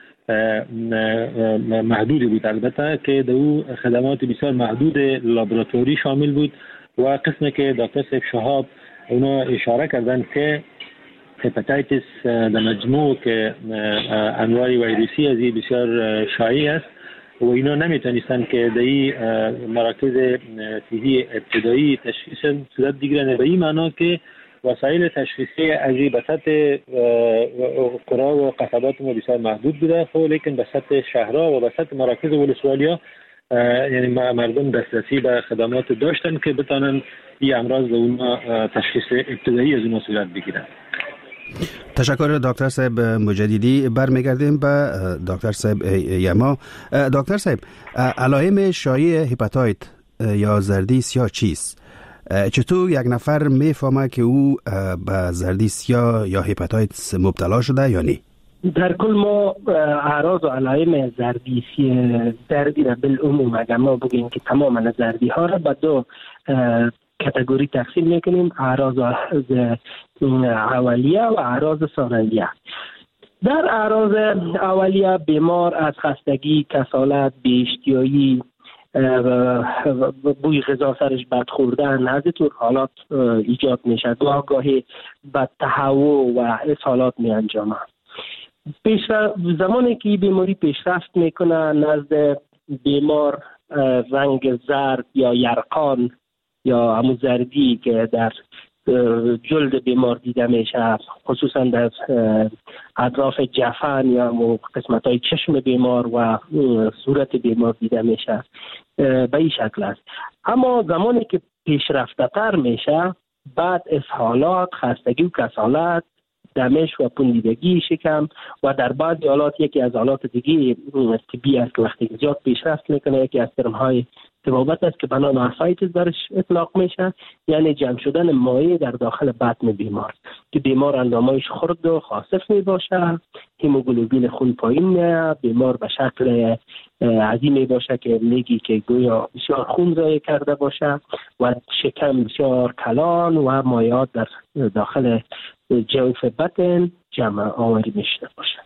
محدودی بود، البته که در او خدمات بسیار محدود لابراتوری شامل بود و قسمی که دکتر صاحب شهاب اونا اشاره کردن که هپاتیتس در مجموع که انواع ویروسی از این بسیار شایع است و اینا نمیتونستن که در این مراکز صحی ابتدایی تشخیص صورت بگیرن، به این معنا که وسایل تشخیصی از این به سطح قرا و قصبات ما بسیار محدود بوده، خب لیکن به سطح شهرها و به سطح مراکز ولسوالیا یعنی مردم دسترسی به خدمات داشتن که بتانن این امراض و اونا تشخیص ابتدایی از اونا صورت بگیرن. تشکر دکتر صاحب مجددی. برمیگردیم به دکتر صاحب یما. دکتر صاحب، علائم شایع هپاتیت یا زردی سیاه چیست؟ چطور یک نفر میفهمه که او به زردی سیاه یا هپاتیت مبتلا شده یا نه؟ در کل ما اعراض و علائم زردی را بالعموم اگر ما بگیم که تمام زردی ها را به دو کاتگوری تقسیم میکنیم: اعراض اولیه و اعراض ثانویه. در اعراض اولیه بیمار از خستگی، کسالت، بی‌اشتیایی، بوی غذا سرش بد خوردن، از طور حالات ایجاد میشه. گاهی به تهوع و اسهالات می انجامه. زمانی که بیماری پیشرفت میکنه، نزد بیمار رنگ زرد یا یرقان یا همون زردی که در جلد بیمار دیده میشه، خصوصا در اطراف جفن یا قسمت های چشم بیمار و صورت بیمار دیده میشه، به این شکل است. اما زمانی که پیشرفته تر میشه، بعد اسهالات، خستگی و کسالت، دمش و پوندیدگی شکم و در بعضی حالات یکی از حالات دیگه طبی است که وقتی زیاد پیشرفت میکنه، یکی از ترم‌های طبابت است که به نام اسایتس درش اطلاق میشه، یعنی جمع شدن مایع در داخل بطن بیمار که بیمار اندامایش خرد و خاصف میباشه، هیموگلوبین خون پایین میاد، بیمار به شکل عظیم میباشه که میگی که گویا بسیار خون ضایع کرده باشه و شکم بسیار کلان و مایعات در داخل جوف بطن جمع آوری میشده باشه.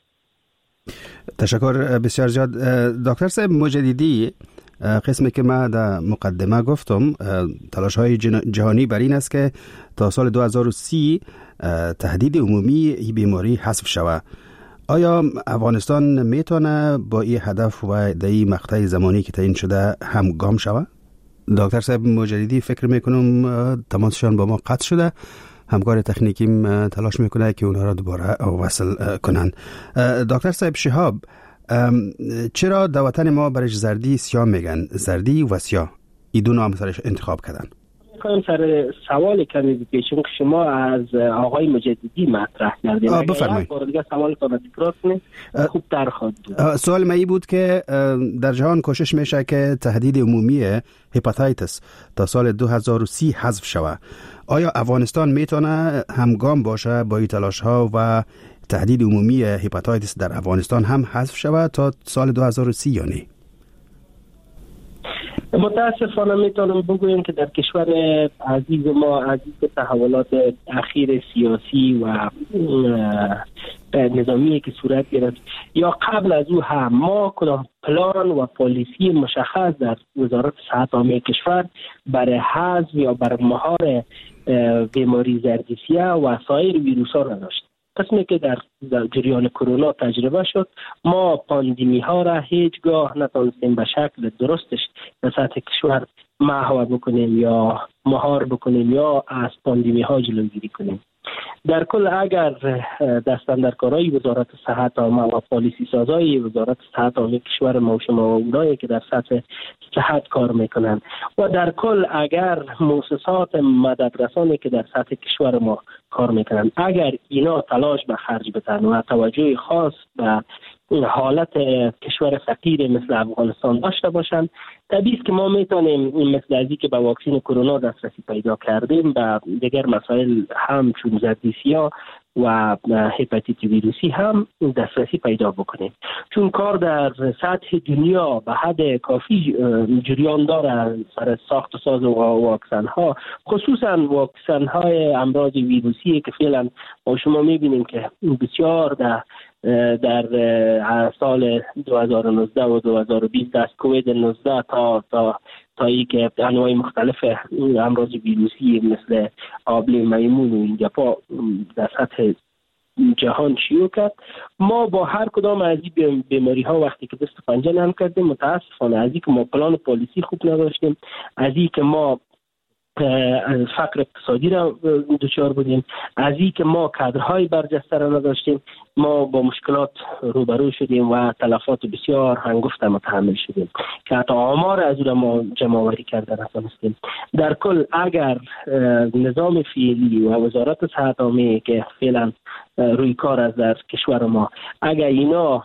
تشکر بسیار زیاد. دکتر صاحب مجددی، قسمی که ما در مقدمه گفتم، تلاش های جهانی بر این است که تا سال 2030 تهدید عمومی این بیماری حذف شود. آیا افغانستان میتونه با این هدف و در این مقطع زمانی که تعیین شده هم گام شود؟ دکتر صاحب مجددی، فکر میکنم تماسشان با ما قطع شده. همکار تکنیکیم تلاش میکنه که اونها را دوباره وصل کنند. دکتر صاحب شهاب، چرا در وطن ما برش زردی سیاه میگن؟ زردی و سیاه این دو نام سرش انتخاب کردن. میخوایم سر سوال کمی بپیچیم که شما از آقای مجددی مطرح کردیم. بفرمایید. بار دیگه سوال کنم تکرار کنید خوب تر خواهد بود. سوال من بود که در جهان کوشش میشه که تهدید عمومی هپاتیتس تا سال 2030 حذف شود. آیا افغانستان میتونه همگام باشه با این تلاش ها و تهدید عمومی هپاتیتس در افغانستان هم حذف شود تا سال 2030 یا نه؟ متاسفانه میتونم بگویم که در کشور عزیز ما، عزیز تحولات اخیر سیاسی و نظامی که صورت گرفت یا قبل از او هم ما کدام پلان و پالیسی مشخص در وزارت صحت عامه کشور برای حذف یا برای مهار بیماری زردیسیه و سایر ویروس ها نداشت. قسمی که در جریان کرونا تجربه شد، ما پاندمی ها را هیچگاه نتونستیم به شکل درستش در سطح کشور محو بکنیم یا مهار بکنیم یا از پاندمی ها جلوگیری کنیم. در کل اگر دستاندرکارای وزارت صحت عامه و پالیسی سازای وزارت صحت عامه کشور ما و شما و اونایی که در سطح صحت کار میکنن و در کل اگر مؤسسات مددرسانی که در سطح کشور ما کار میکنن، اگر اینا تلاش به خرج بدن و توجه خاص به حالت کشور فقیر مثل افغانستان داشته باشند، طبیعی است که ما میتونیم مثل ازی که به واکسن کرونا دسترسی پیدا کردیم به دیگر مسائل هم چون زردیسیا و هپاتیت ویروسی هم دسترسی پیدا بکنیم. چون کار در سطح دنیا به حد کافی جریان داره سر ساخت و ساز واکسن ها، خصوصا واکسن های امراض ویروسی که فعلا ما شما میبینیم که بسیار در سال 2019 و 2020 از کووید 19 تا ای که انواع مختلف امراض ویروسی مثل آبله میمون و اینجا در سطح جهان شیوع کرد. ما با هر کدام از این بیماری ها وقتی که دست و پنجه نرم کردیم، متاسفانه از این که ما پلان پالیسی خوب نداشتیم، از این که ما فقر اقتصادی را دچار بودیم، از این که ما کادرهای برجسته را نداشتیم، ما با مشکلات روبرو شدیم و تلفات بسیار هنگفت متحمل شدیم که حتی آمار از او ما جمع آوری کرده نتونستیم. در کل اگر نظام فعلی و وزارت صحت عامه که فعلا روی کار از در کشور ما، اگر اینا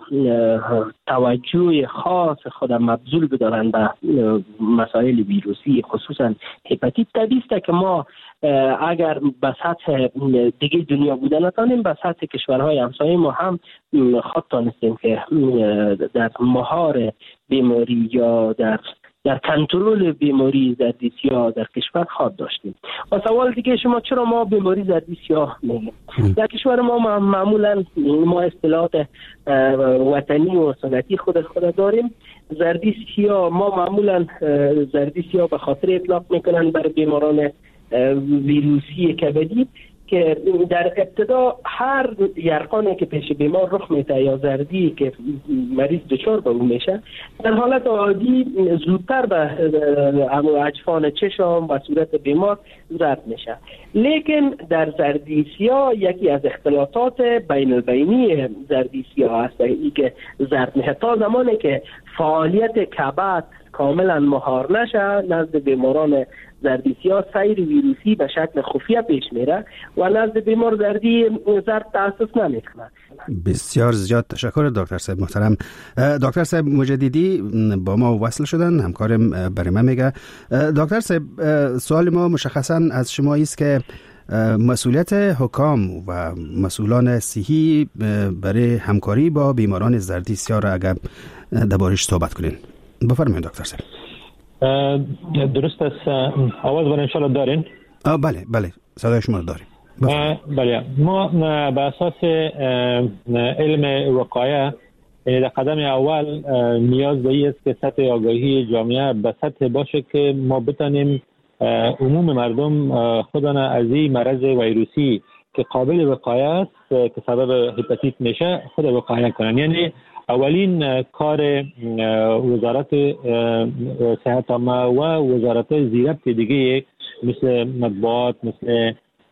توجه خاص خود مبذول بدارن به مسائل ویروسی خصوصا هپاتیت، طبیعی است که ما اگر به سطح دیگه دنیا بودن نتانیم، به سطح کشورهای همسایه ما هم خود تانستیم که در مهار بیماری یا در کنترل بیماری زردیسیا در کشور خود داشتیم. و سوال دیگه شما چرا ما بیماری زردیسیا میگیم؟ در کشور ما معمولا ما اصطلاحات وطنی و سنتی خود داریم. زردیسیا ما معمولا زردیسیا به خاطر اطلاق میکنن برای بیماران ویروسی کبدی که در ابتدا هر یرقانی که پیش بیمار رخ میده یا زردی که مریض دچار به اون میشه، در حالت عادی زودتر به اجفان چشم و صورت بیمار زرد میشه. لیکن در زردیسیا یکی از اختلاطات بین البینی زردیسیا هست ای که زرد میشه تا زمانی که فعالیت کبد کاملا مهار نشه نزد بیماران زردیسیا سیر ویروسی به شکل خفیه پیش میره و نزد بیمار زرد تأسس نمیکنه. بسیار زیاد تشکر دکتر صاحب محترم. دکتر صاحب مجددی با ما وصل شدن، همکارم برای من میگه. دکتر صاحب سوال ما مشخصا از شما است که مسئولیت حکام و مسئولان صحی برای همکاری با بیماران زردیسیا را اگر دربارش صحبت کنین. بفرمایید دکتر صاحب. درست است. آواز من انشاءالله دارین؟ بله صدای شما رو داریم. بله، ما به اساس علم وقایه در قدم اول نیاز به این است که سطح آگاهی جامعه به سطح باشه که ما بتانیم عموم مردم خودن از این مرض ویروسی که قابل وقایه است که سبب هپاتیت میشه خود وقایه کنن. یعنی اولین کار وزارت صحت عامه و وزارت زیربط دیگه مثل مطبوعات، مثل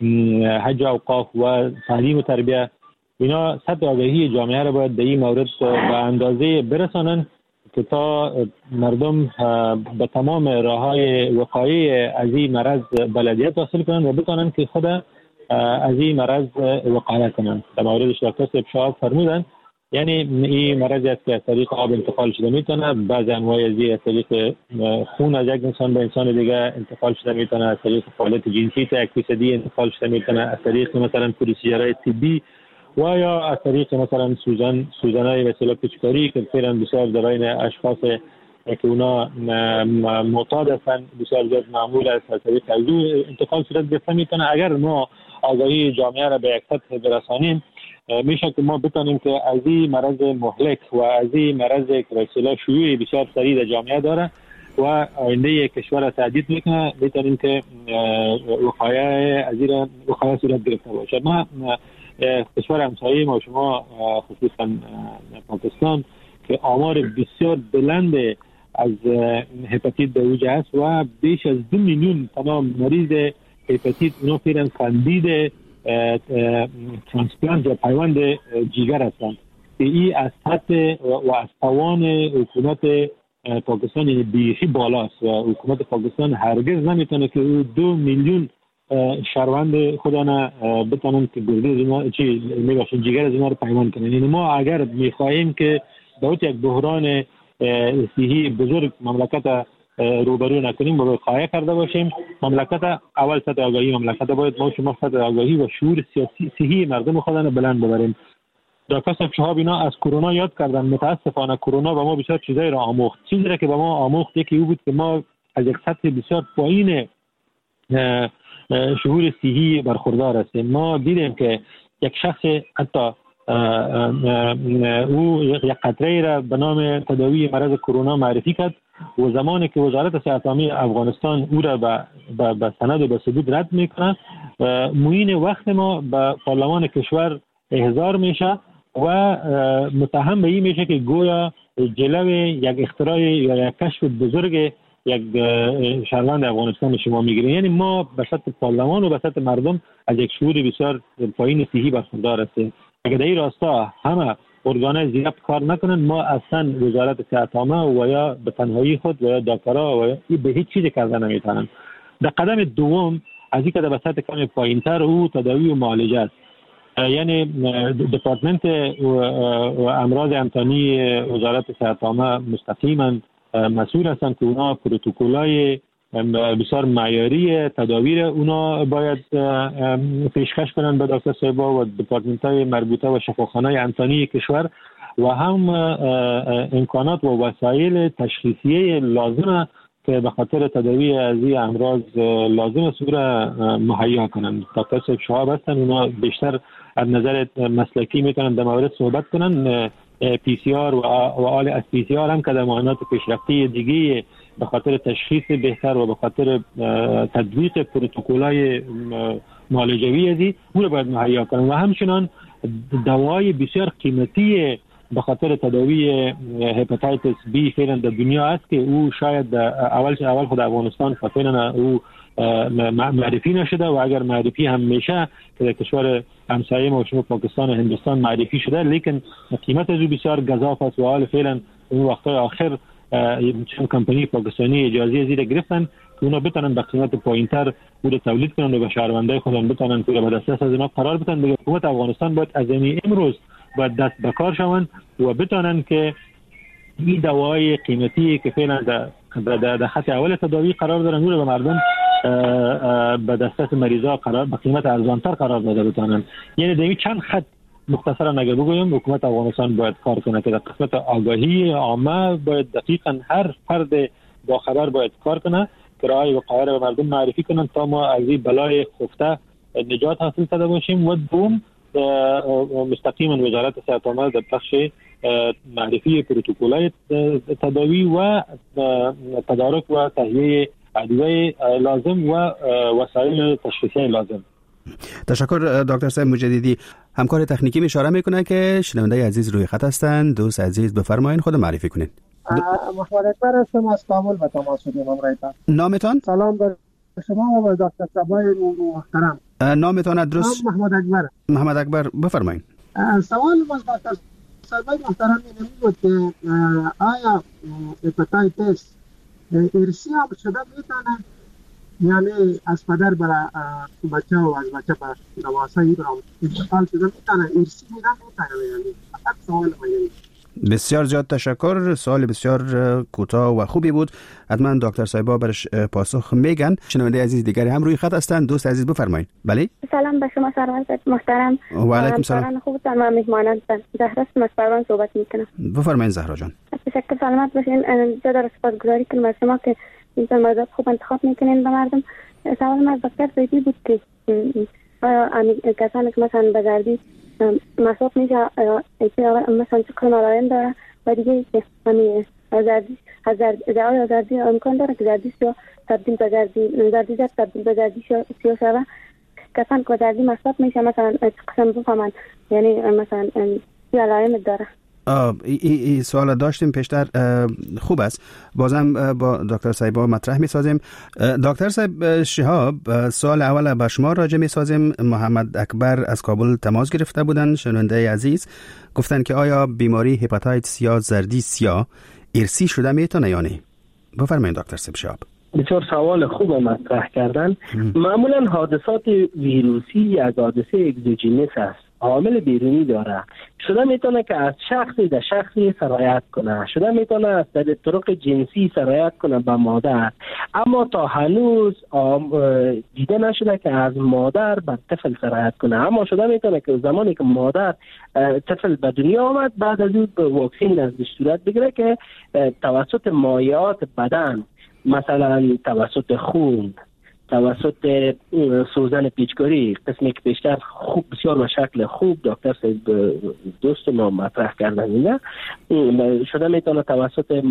حج و اوقاف و تعلیم و تربیه، اینا سطح آگاهی جامعه را باید در این مورد به اندازه برسانند که تا مردم به تمام راه‌های وقایع از این مرض بلدیت حاصل کنند و بتوانند که خود از این مرض وقایع کنند. در موردش دکتر صاحب شهاب فرمودند یعنی این مرضی است که از طریق آب انتقال شده میتونه، بعضی انواع از طریق خون از یک انسان به انسان دیگه انتقال شده میتونه، از طریق فعالیت جنسی تا 1% انتقال شده میتونه، از طریق مثلا پروسیجرهای طبی و یا از طریق مثلا سوزنهای به اصطلاح پیچکاری که فعلا بسیار در بین اشخاص که اونا معتاد هستن بسیار زیاد معمول است، از طریق انتقال صورت گرفته میتونه. اگر ما آگاهی جامعه را به یک سطح برسانیم میشه که ما بتونیم که از این مرض مهلک و از این مرض که به اصطلاح شیوع بسیار سریع در جامعه داره و آینده کشور را تهدید میکنه بتونیم که وقایع از این وقایع صورت گرفته باشه. ما کشور همسایه ما شما خصوصا پاکستان که آمار بسیار بلند از هپاتیت در اوج است و بیش از 2 میلیون تمام مریض هپاتیت اونا فعلا کاندید ترانسپلانت یا پیوند جگر هستند. این از سطح و از توان حکومت پاکستان یعنی بیخی بالاست و حکومت پاکستان هرگز نمیتونه که 2 میلیون شهروند خودانه بتونن که جگر از اینا رو پیوند کنن. یعنی ما اگر میخواهیم که باید یک بحران صحی بزرگ مملکت روبرو نکنیم و خواهی کرده باشیم، مملکت اول سطح آگاهی مملکت باید ما شما سطح آگاهی و شعور سیاسی صحی مردم خودانه بلند ببریم. دکتر صاحب شهاب اینا از کرونا یاد کردن. متاسفانه کرونا به ما بسیار چیزایی را آموخت. چیزی را که به ما آموخت یکی او بود که ما از یک سطح بسیار پایین شعور صحی برخوردار هستیم. ما دیدیم که یک شخص حتی او یک قطره را به نام تداوی مرض کرونا معرفی کرد و زمانی که وزارت صحت عامه افغانستان او را به سند و به ثبوت رد میکنه معین وقت ما به پارلمان کشور احضار میشه و متهم به این میشه که گویا جلو یک اختراع یا یک کشف بزرگ یک شهروند افغانستان شما میگیره. یعنی ما به سطح پارلمان و به سطح مردم از یک شعور بسیار پایین صحی برخوردار هستیم. اگر در این راستا همه ارگان‌های ضبط کار نکنن ما اصلا وزارت صحت عامه و یا به تنهایی خود و یا دکترها و به هیچ چیزی کرده نمیتونن. در قدم دوم از این که به سطح کم پایینتر او تداوی و معالجه است. یعنی دپارتمنت و امراض انتانی وزارت صحت عامه مستقیما مسئول هستند که اونا پروتکل‌های بسیار معیاری تداوی را اونا باید پیشکش کنند به دکتر صاحبا و دپارتمنت‌های مربوطه و شفاخانه‌های انسانی کشور و هم امکانات و وسایل تشخیصی لازمه که به خاطر تداوی از این امراض لازم است را مهیا کنند. دکتر صاحب شهاب هستند اونا بیشتر از نظر مسلکی میتونن در مورد صحبت کنن. PCR و آل از PCR هم که در معاینات پیشرفته دیگه به خاطر تشخیص بهتر و به خاطر تطبیق پروتکل‌های معالجوی ازی اون رو باید مهیا کنن و همچنان دوای بسیار قیمتی به خاطر تداوی هپاتیتس بی فعلا در دنیا است که او شاید اول خود افغانستان فعلا او معرفی نشده و اگر معرفی هم میشه که در کشور همسایه ما شما پاکستان و هندوستان معرفی شده لیکن قیمت از او بسیار گزاف است و حال فعلا اون وقتای آخر چند کمپانی پاکستانی اجازه زیر گرفتن که اونا بتونن به قیمت پایینتر بود تولید کنن و به شهروندای خودشون بتونن که به دسترس از اینا قرار بدن. دیگه حکومت افغانستان باید از امروز باید دست به کار شون و بتونن که این دوای قیمتی که فعلا در خط اول تداوی قرار دارن اون رو به مردم به دسترس مریضا قرار به قیمت ارزانتر قرار داده بتونن. یعنی در این چند خط مختصرا اگه بگویم حکومت افغانستان باید کار کنه که در قسمت آگاهی عامه باید دقیقاً هر فرد با خبر باید کار کنه که راهی وقایع رو به مردم معرفی کنن تا ما از این بلای خفته نجات حاصل کرده باشیم. و دوم مستقیما وزارت صحت عامه در بخش معرفی پروتکل‌های تداوی و تدارک و تهیه ادویه لازم و وسایل تشخیصی لازم. تشکر دکتر صاحب مجددی. همکار تکنیکی اشاره میکنه که شنونده عزیز روی خط هستند. دوست عزیز بفرمایید خود معرفی کنید. محمد اکبر هستم از کابل به تماس شدیم. نامتان؟ سلام بر شما و دکتر صاحبای محترم. نامتان درست؟ محمد اکبر. محمد اکبر بفرمایید. سوال از دکتر صاحب محترم این بود که آیا هپاتیتس ارثی هم شده میتونه، یعنی از پدر برای بچه و از بچه به نواسایی انتقال شده میتونه، ارثی میتونه، یعنی فقط سوال من. بسیار زیاد تشکر. سوال بسیار کوتاه و خوبی بود. حتما دکتر صاحبا برش پاسخ میگن. شنونده عزیز دیگری هم روی خط هستند. دوست عزیز بفرمایید. بله. سلام به شما سرور محترم. و علیکم سلام. خوبتان و مهمانان. زهرا از پروان صحبت میکنم. بفرمایید زهرا جان. تشکر، سلامت باشین. جدا سپاسگزاری کنم از شما که این موضوعات خوب انتخاب میکنین به مردم. سوال من از دکتر صاحبی بود که کسانی که مثلا به زردی مصرف میشه مثلا چکر ملایم داره و دیگه که همین زردی امکان داره که زردی سیاه تبدیل به زردی زرد تبدیل به زردی سیاه شده. کسان که زردی مصرف میشه مثلا قسم بفهمن، یعنی مثلا چی علائم داره. این سوال داشتیم پیشتر. خوب است، بازم با دکتر صاحبا مطرح می‌سازیم. دکتر صاحب شهاب، سوال اول با شما راجع می‌سازیم. محمد اکبر از کابل تماس گرفته بودن، شنونده عزیز گفتن که آیا بیماری هپاتیتس یا زردی سیاه ارثی شده میتونه یا نه؟ بفرمایید دکتر صاحب شهاب. بسیار سوال خوب مطرح کردن. معمولا حادثات ویروسی از حادثه اگزوژینس است، عامل بیرونی داره. شده میتونه که از شخصی در شخصی سرایت کنه، شده میتونه از طریق جنسی سرایت کنه به مادر، اما تا هنوز دیده نشده که از مادر به طفل سرایت کنه. اما شده میتونه که زمانی که مادر طفل به دنیا آمد بعد از اون واکسین ازش صورت بگیره که توسط مایعات بدن، مثلا توسط خون، توسط سوزن پیچکاری، قسمی که بیشتر خوب بسیار به شکل خوب دکتر صاحب دوست ما مطرح کردن اینه، شده میتونه توسط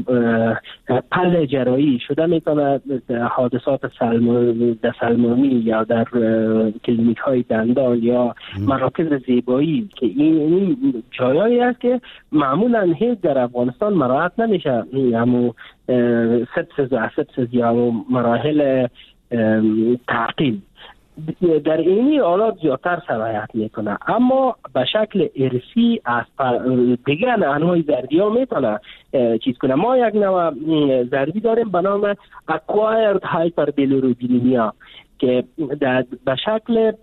پل جراحی، شده میتونه حادثات سلمانی یا در کلینیک های دندان یا مراکز زیبایی که این جایایی است که معمولا هیچ در افغانستان مراعات نمیشه، همون سپسیس و اسپسیس یا مراحل تعقیم در اینی حالات زیادتر سرایت میکنه. اما به شکل ارثی از دیگر انواع زردی ها میتونه چیز کنه. ما یک نوع زردی داریم به نام acquired hyperbilirubinemia که به شکل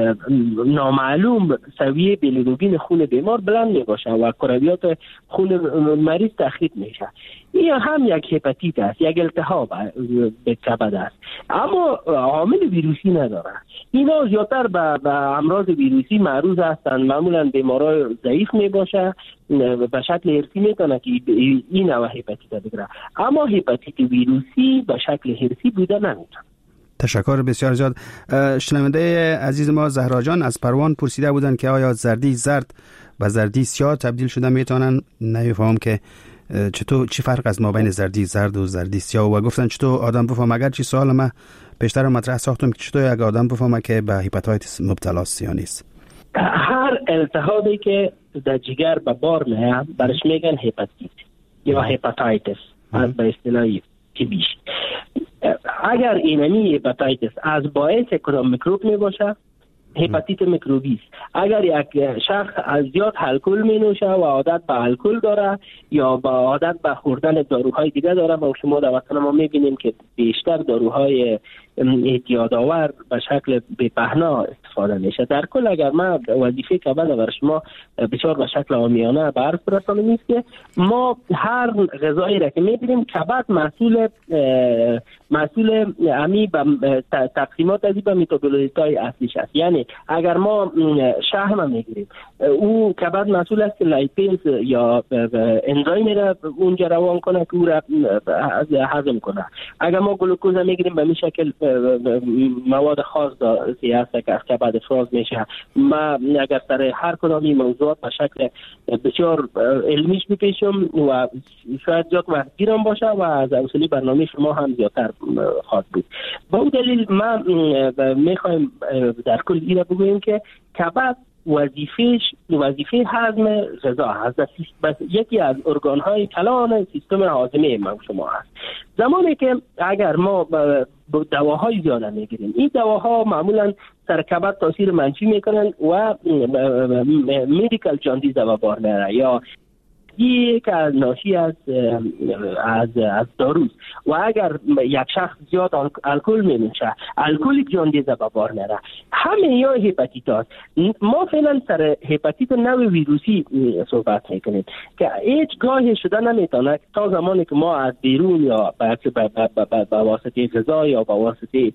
نامعلوم سویه بیلیروبین خون بیمار بلند می باشه و کرویات خون مریض تخریب میشه. این هم یک هپاتیت است، یک التهاب به کبد است، اما عامل ویروسی نداره. اینا زیادتر به امراض ویروسی معروض هستند. معمولا بیمارای ضعیف می باشه، به شکل ارثی میتونه که این نوع هپاتیت بگیره، اما هپاتیت ویروسی به شکل ارثی بوده نمیتونه. تشکر بسیار زیاد. شنونده عزیز ما زهرا جان از پروان پرسیده بودن که آیا زردی زرد و زردی سیاه تبدیل شده میتونن؟ نمیفهم که چطور چی فرق از ما بین زردی زرد و زردی سیاه و گفتن چطور آدم بفهم. اگر چی سوال ما پیشتر مطرح ساختم که چطور یک آدم بفهمه که به هپاتیتس مبتلا است یا نیست. هر التهابی که در جگر به بار میاد برش میگن هپاتیت یا هپاتیتس از به اصطلاح طبیعی. اگر اینمی هپاتیتس از باعث کدام میکروب می باشه، هپاتیت میکروبی است. اگر یک شخص از زیاد الکل می نوشه و عادت به الکل داره یا با عادت به خوردن داروهای دیگه داره، ما شما در وطن ما می بینیم که بیشتر داروهای اعتیادآور به شکل بی‌پهنا استفاده میشه. در کل اگر ما وظیفه کبد برای شما بسیار به شکل عامیانه به عرض برسانم نیست که ما هر غذایی را که میبینیم کبد مسئول امی به تقسیمات ازی به متابولیت های اصلیش است. یعنی اگر ما شحم میگیریم، او کبد مسئول است که لایپیز یا انزایمی را اونجا روان کنه که او را هضم کنه. اگر ما گلوکوز میگیریم به این شکل مواد خاص داری هست که از کبد افراز میشه. ما اگر سر هر کدام این موضوعات به شکل بسیار علمیش بپیشم و شاید زیاد وقتگیرم باشه و از اصولی برنامه شما هم زیادتر خواهد بود. با اون دلیل ما میخوایم در کل این بگوییم که کبد وظیفه هضم غذا هست. یکی از ارگان‌های کلان سیستم هاضمه ما شما هست. زمانی که اگر ما دواهای زیاده میگیریم، این دواها معمولا سر کبد تاثیر منفی میکنن و مدیکال جاندیز به بار میاره یا یک از ناشی از داروست و اگر یک شخص زیاد الکل می‌نوشه الکلیک جاندیز به بار میاره. همه یا هپاتیت هست. ما فعلا سر هپاتیت نوع ویروسی صحبت میکنیم که هیچ گاهی شده نمیتونه تا زمانی که ما از بیرون یا با واسطه غذا یا با واسطه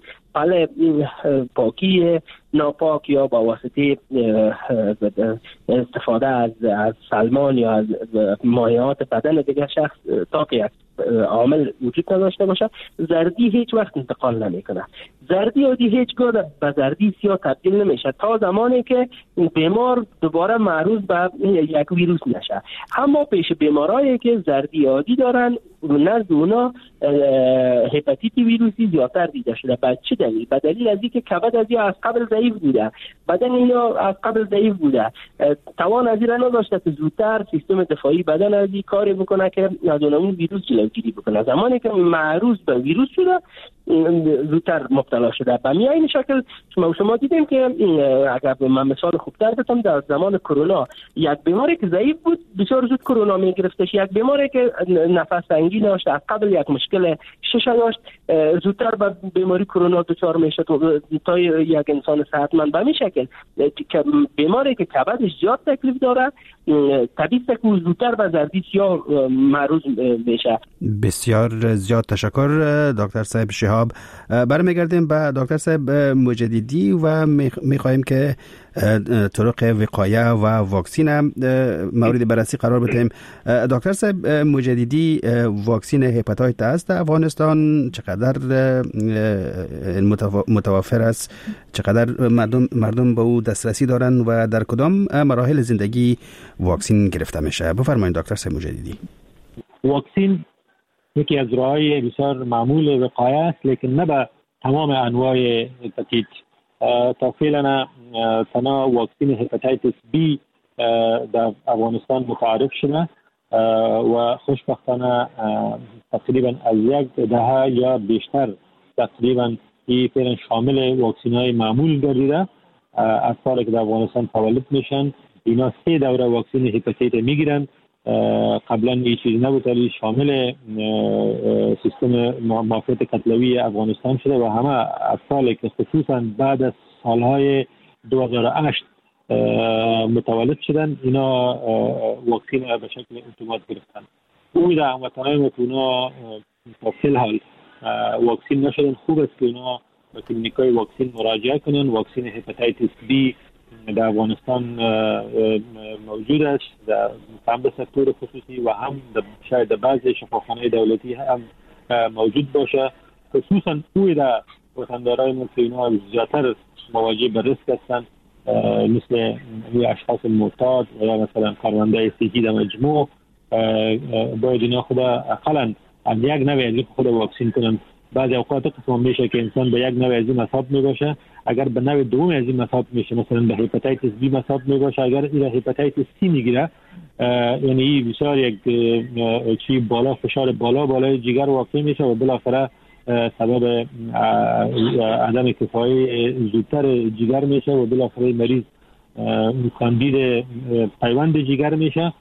پاکی ناپاک یا با واسطه استفاده از سلمان یا از مایعات بدن دیگر شخص تا که یک عامل وجود نداشته باشه، زردی هیچ وقت انتقال نمیکنه. زردی عادی هیچگاه به زردی سیاه تبدیل نمیشه تا زمانی که بیمار دوباره معرض به یک ویروس نشه. اما پیش بیمارایی که زردی عادی دارن نزد اونا هپاتیت ویروسی زیادتر دیده شده. به چه دلیل؟ به دلیل از اینکه کبد از از قبل ضعیف بوده، بدن اینا از قبل ضعیف بوده، توان از این نداشته که زودتر سیستم دفاعی بدن از این کاری بکنه که از اون ویروس جلوگیری بکنه. زمانی که معرض به ویروس شده زودتر مبتلا شده. به این شکل شما دیدیم که اگر من مثال خوبتر بزنم، در زمان کرونا یک بیماری که ضعیف بود بسیار زود کرونا میگرفتش. یک بیماری که نفس تنگی داشت از قبل یک مشکل شش داشت زودتر به بیماری کرونا دچار میشه تا یک انسان صحتمند. به این شکل که بیماری که کبدش زیاد تکلیف داره طبیعی است که زودتر به زردی سیاه معرض میشه. بسیار زیاد تشکر دکتر صاحب شهاب. برمیگردیم به دکتر صاحب مجددی و میخواهیم که طرق وقایه و واکسین مورد بررسی قرار بدیم. دکتر صاحب مجددی، واکسین هپاتیت است در افغانستان چقدر متوفر است؟ چقدر مردم به او دسترسی دارند و در کدام مراحل زندگی واکسین گرفته میشه؟ بفرمایید دکتر صاحب مجددی. واکسین یکی از راه‌های بسیار معمول وقایه است، لیکن نه به تمام انواع هپاتیت. تا فعلا تنها واکسین هپاتیتس بی در افغانستان متعارف شده و خوشبختانه تقریبا از یک دهه یا بیشتر تقریبا این فعلا شامل واکسین‌های معمول گردیده. اطفالی که در افغانستان تولد میشن اینا 3 دوره واکسین هپاتیت میگیرن. قبلا این چیز نبود ولی شامل سیستم معافیت کتلوی افغانستان شده و همه اطفالی که خصوصا بعد از سالهای 2008 متولد شدن اینا واکسین به شکل اتومات گرفتن. امید هموطنان که اونا فی الحال واکسین نشدن خوب است که اونا به کلینیکای واکسین مراجعه کنن. واکسین هپاتیتس بی در افغانستان موجود است، هم به سکتور خصوصی و هم شاید بعضی شفاخانه دولتی هم موجود باشه. خصوصا اوی در وطندارای ما که اینا زیادتر مواجه به ریسک هستند، مثل اشخاص معتاد و یا مثلا کارمندای سیکی در مجموع، باید اینا خود اقلا هم یک نوع از خود واکسین کنن. بعضی اوقات قسم میشه که انسان به یک نوع از این مصاب میباشه، اگر به نوع دوم از این مصاب میشه، مثلا به هپاتیتس بی مصاب میباشه، اگر این هپاتیتس سی میگیره، یعنی بسیار یک چی بالا فشار بالای جگر واقع میشه و بالاخره سبب عدم کفایی زودتر جگر میشه و بالاخره مریض کاندید پیوند جگر میشه.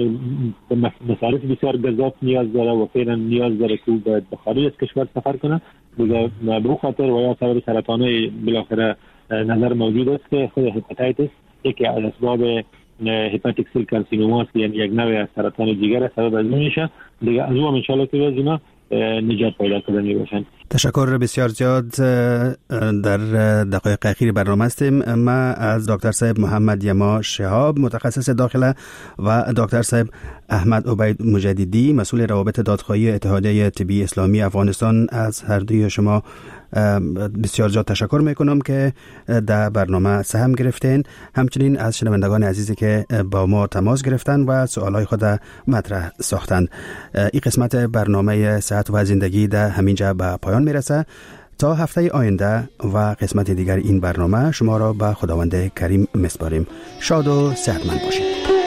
مصارف بسیار گذاف نیاز داره و فعلا نیاز داره که باید به خارج از کشور سفر کنه. به او خاطر و یا سبب سرطانه بالاخره نظر موجود است که خود هپاتیتس یکی از اسباب هپاتیک سیل کارسینوما است، یعنی یک نوع از سرطان جگر سبب از میشه دیگه. از اون ان شاء الله که از اینا نجات پیدا کردنی باشن. تشکر بسیار زیاد. در دقایق اخیر برنامه هستیم. ما از دکتر صاحب محمد یما شهاب متخصص داخله و دکتر صاحب احمد عبید مجددی مسئول روابط دادخواهی اتحادیه طبی اسلامی افغانستان از هر دوی شما بسیار زیاد تشکر میکنم که در برنامه سهم گرفتین. همچنین از شنوندگان عزیزی که با ما تماس گرفتن و سوالای خود مطرح ساختند. این قسمت برنامه صحت و زندگی در همینجا به پایان میرسه. تا هفته آینده و قسمت دیگر این برنامه شما را به خداوند کریم میسپاریم. شاد و صحتمند باشید.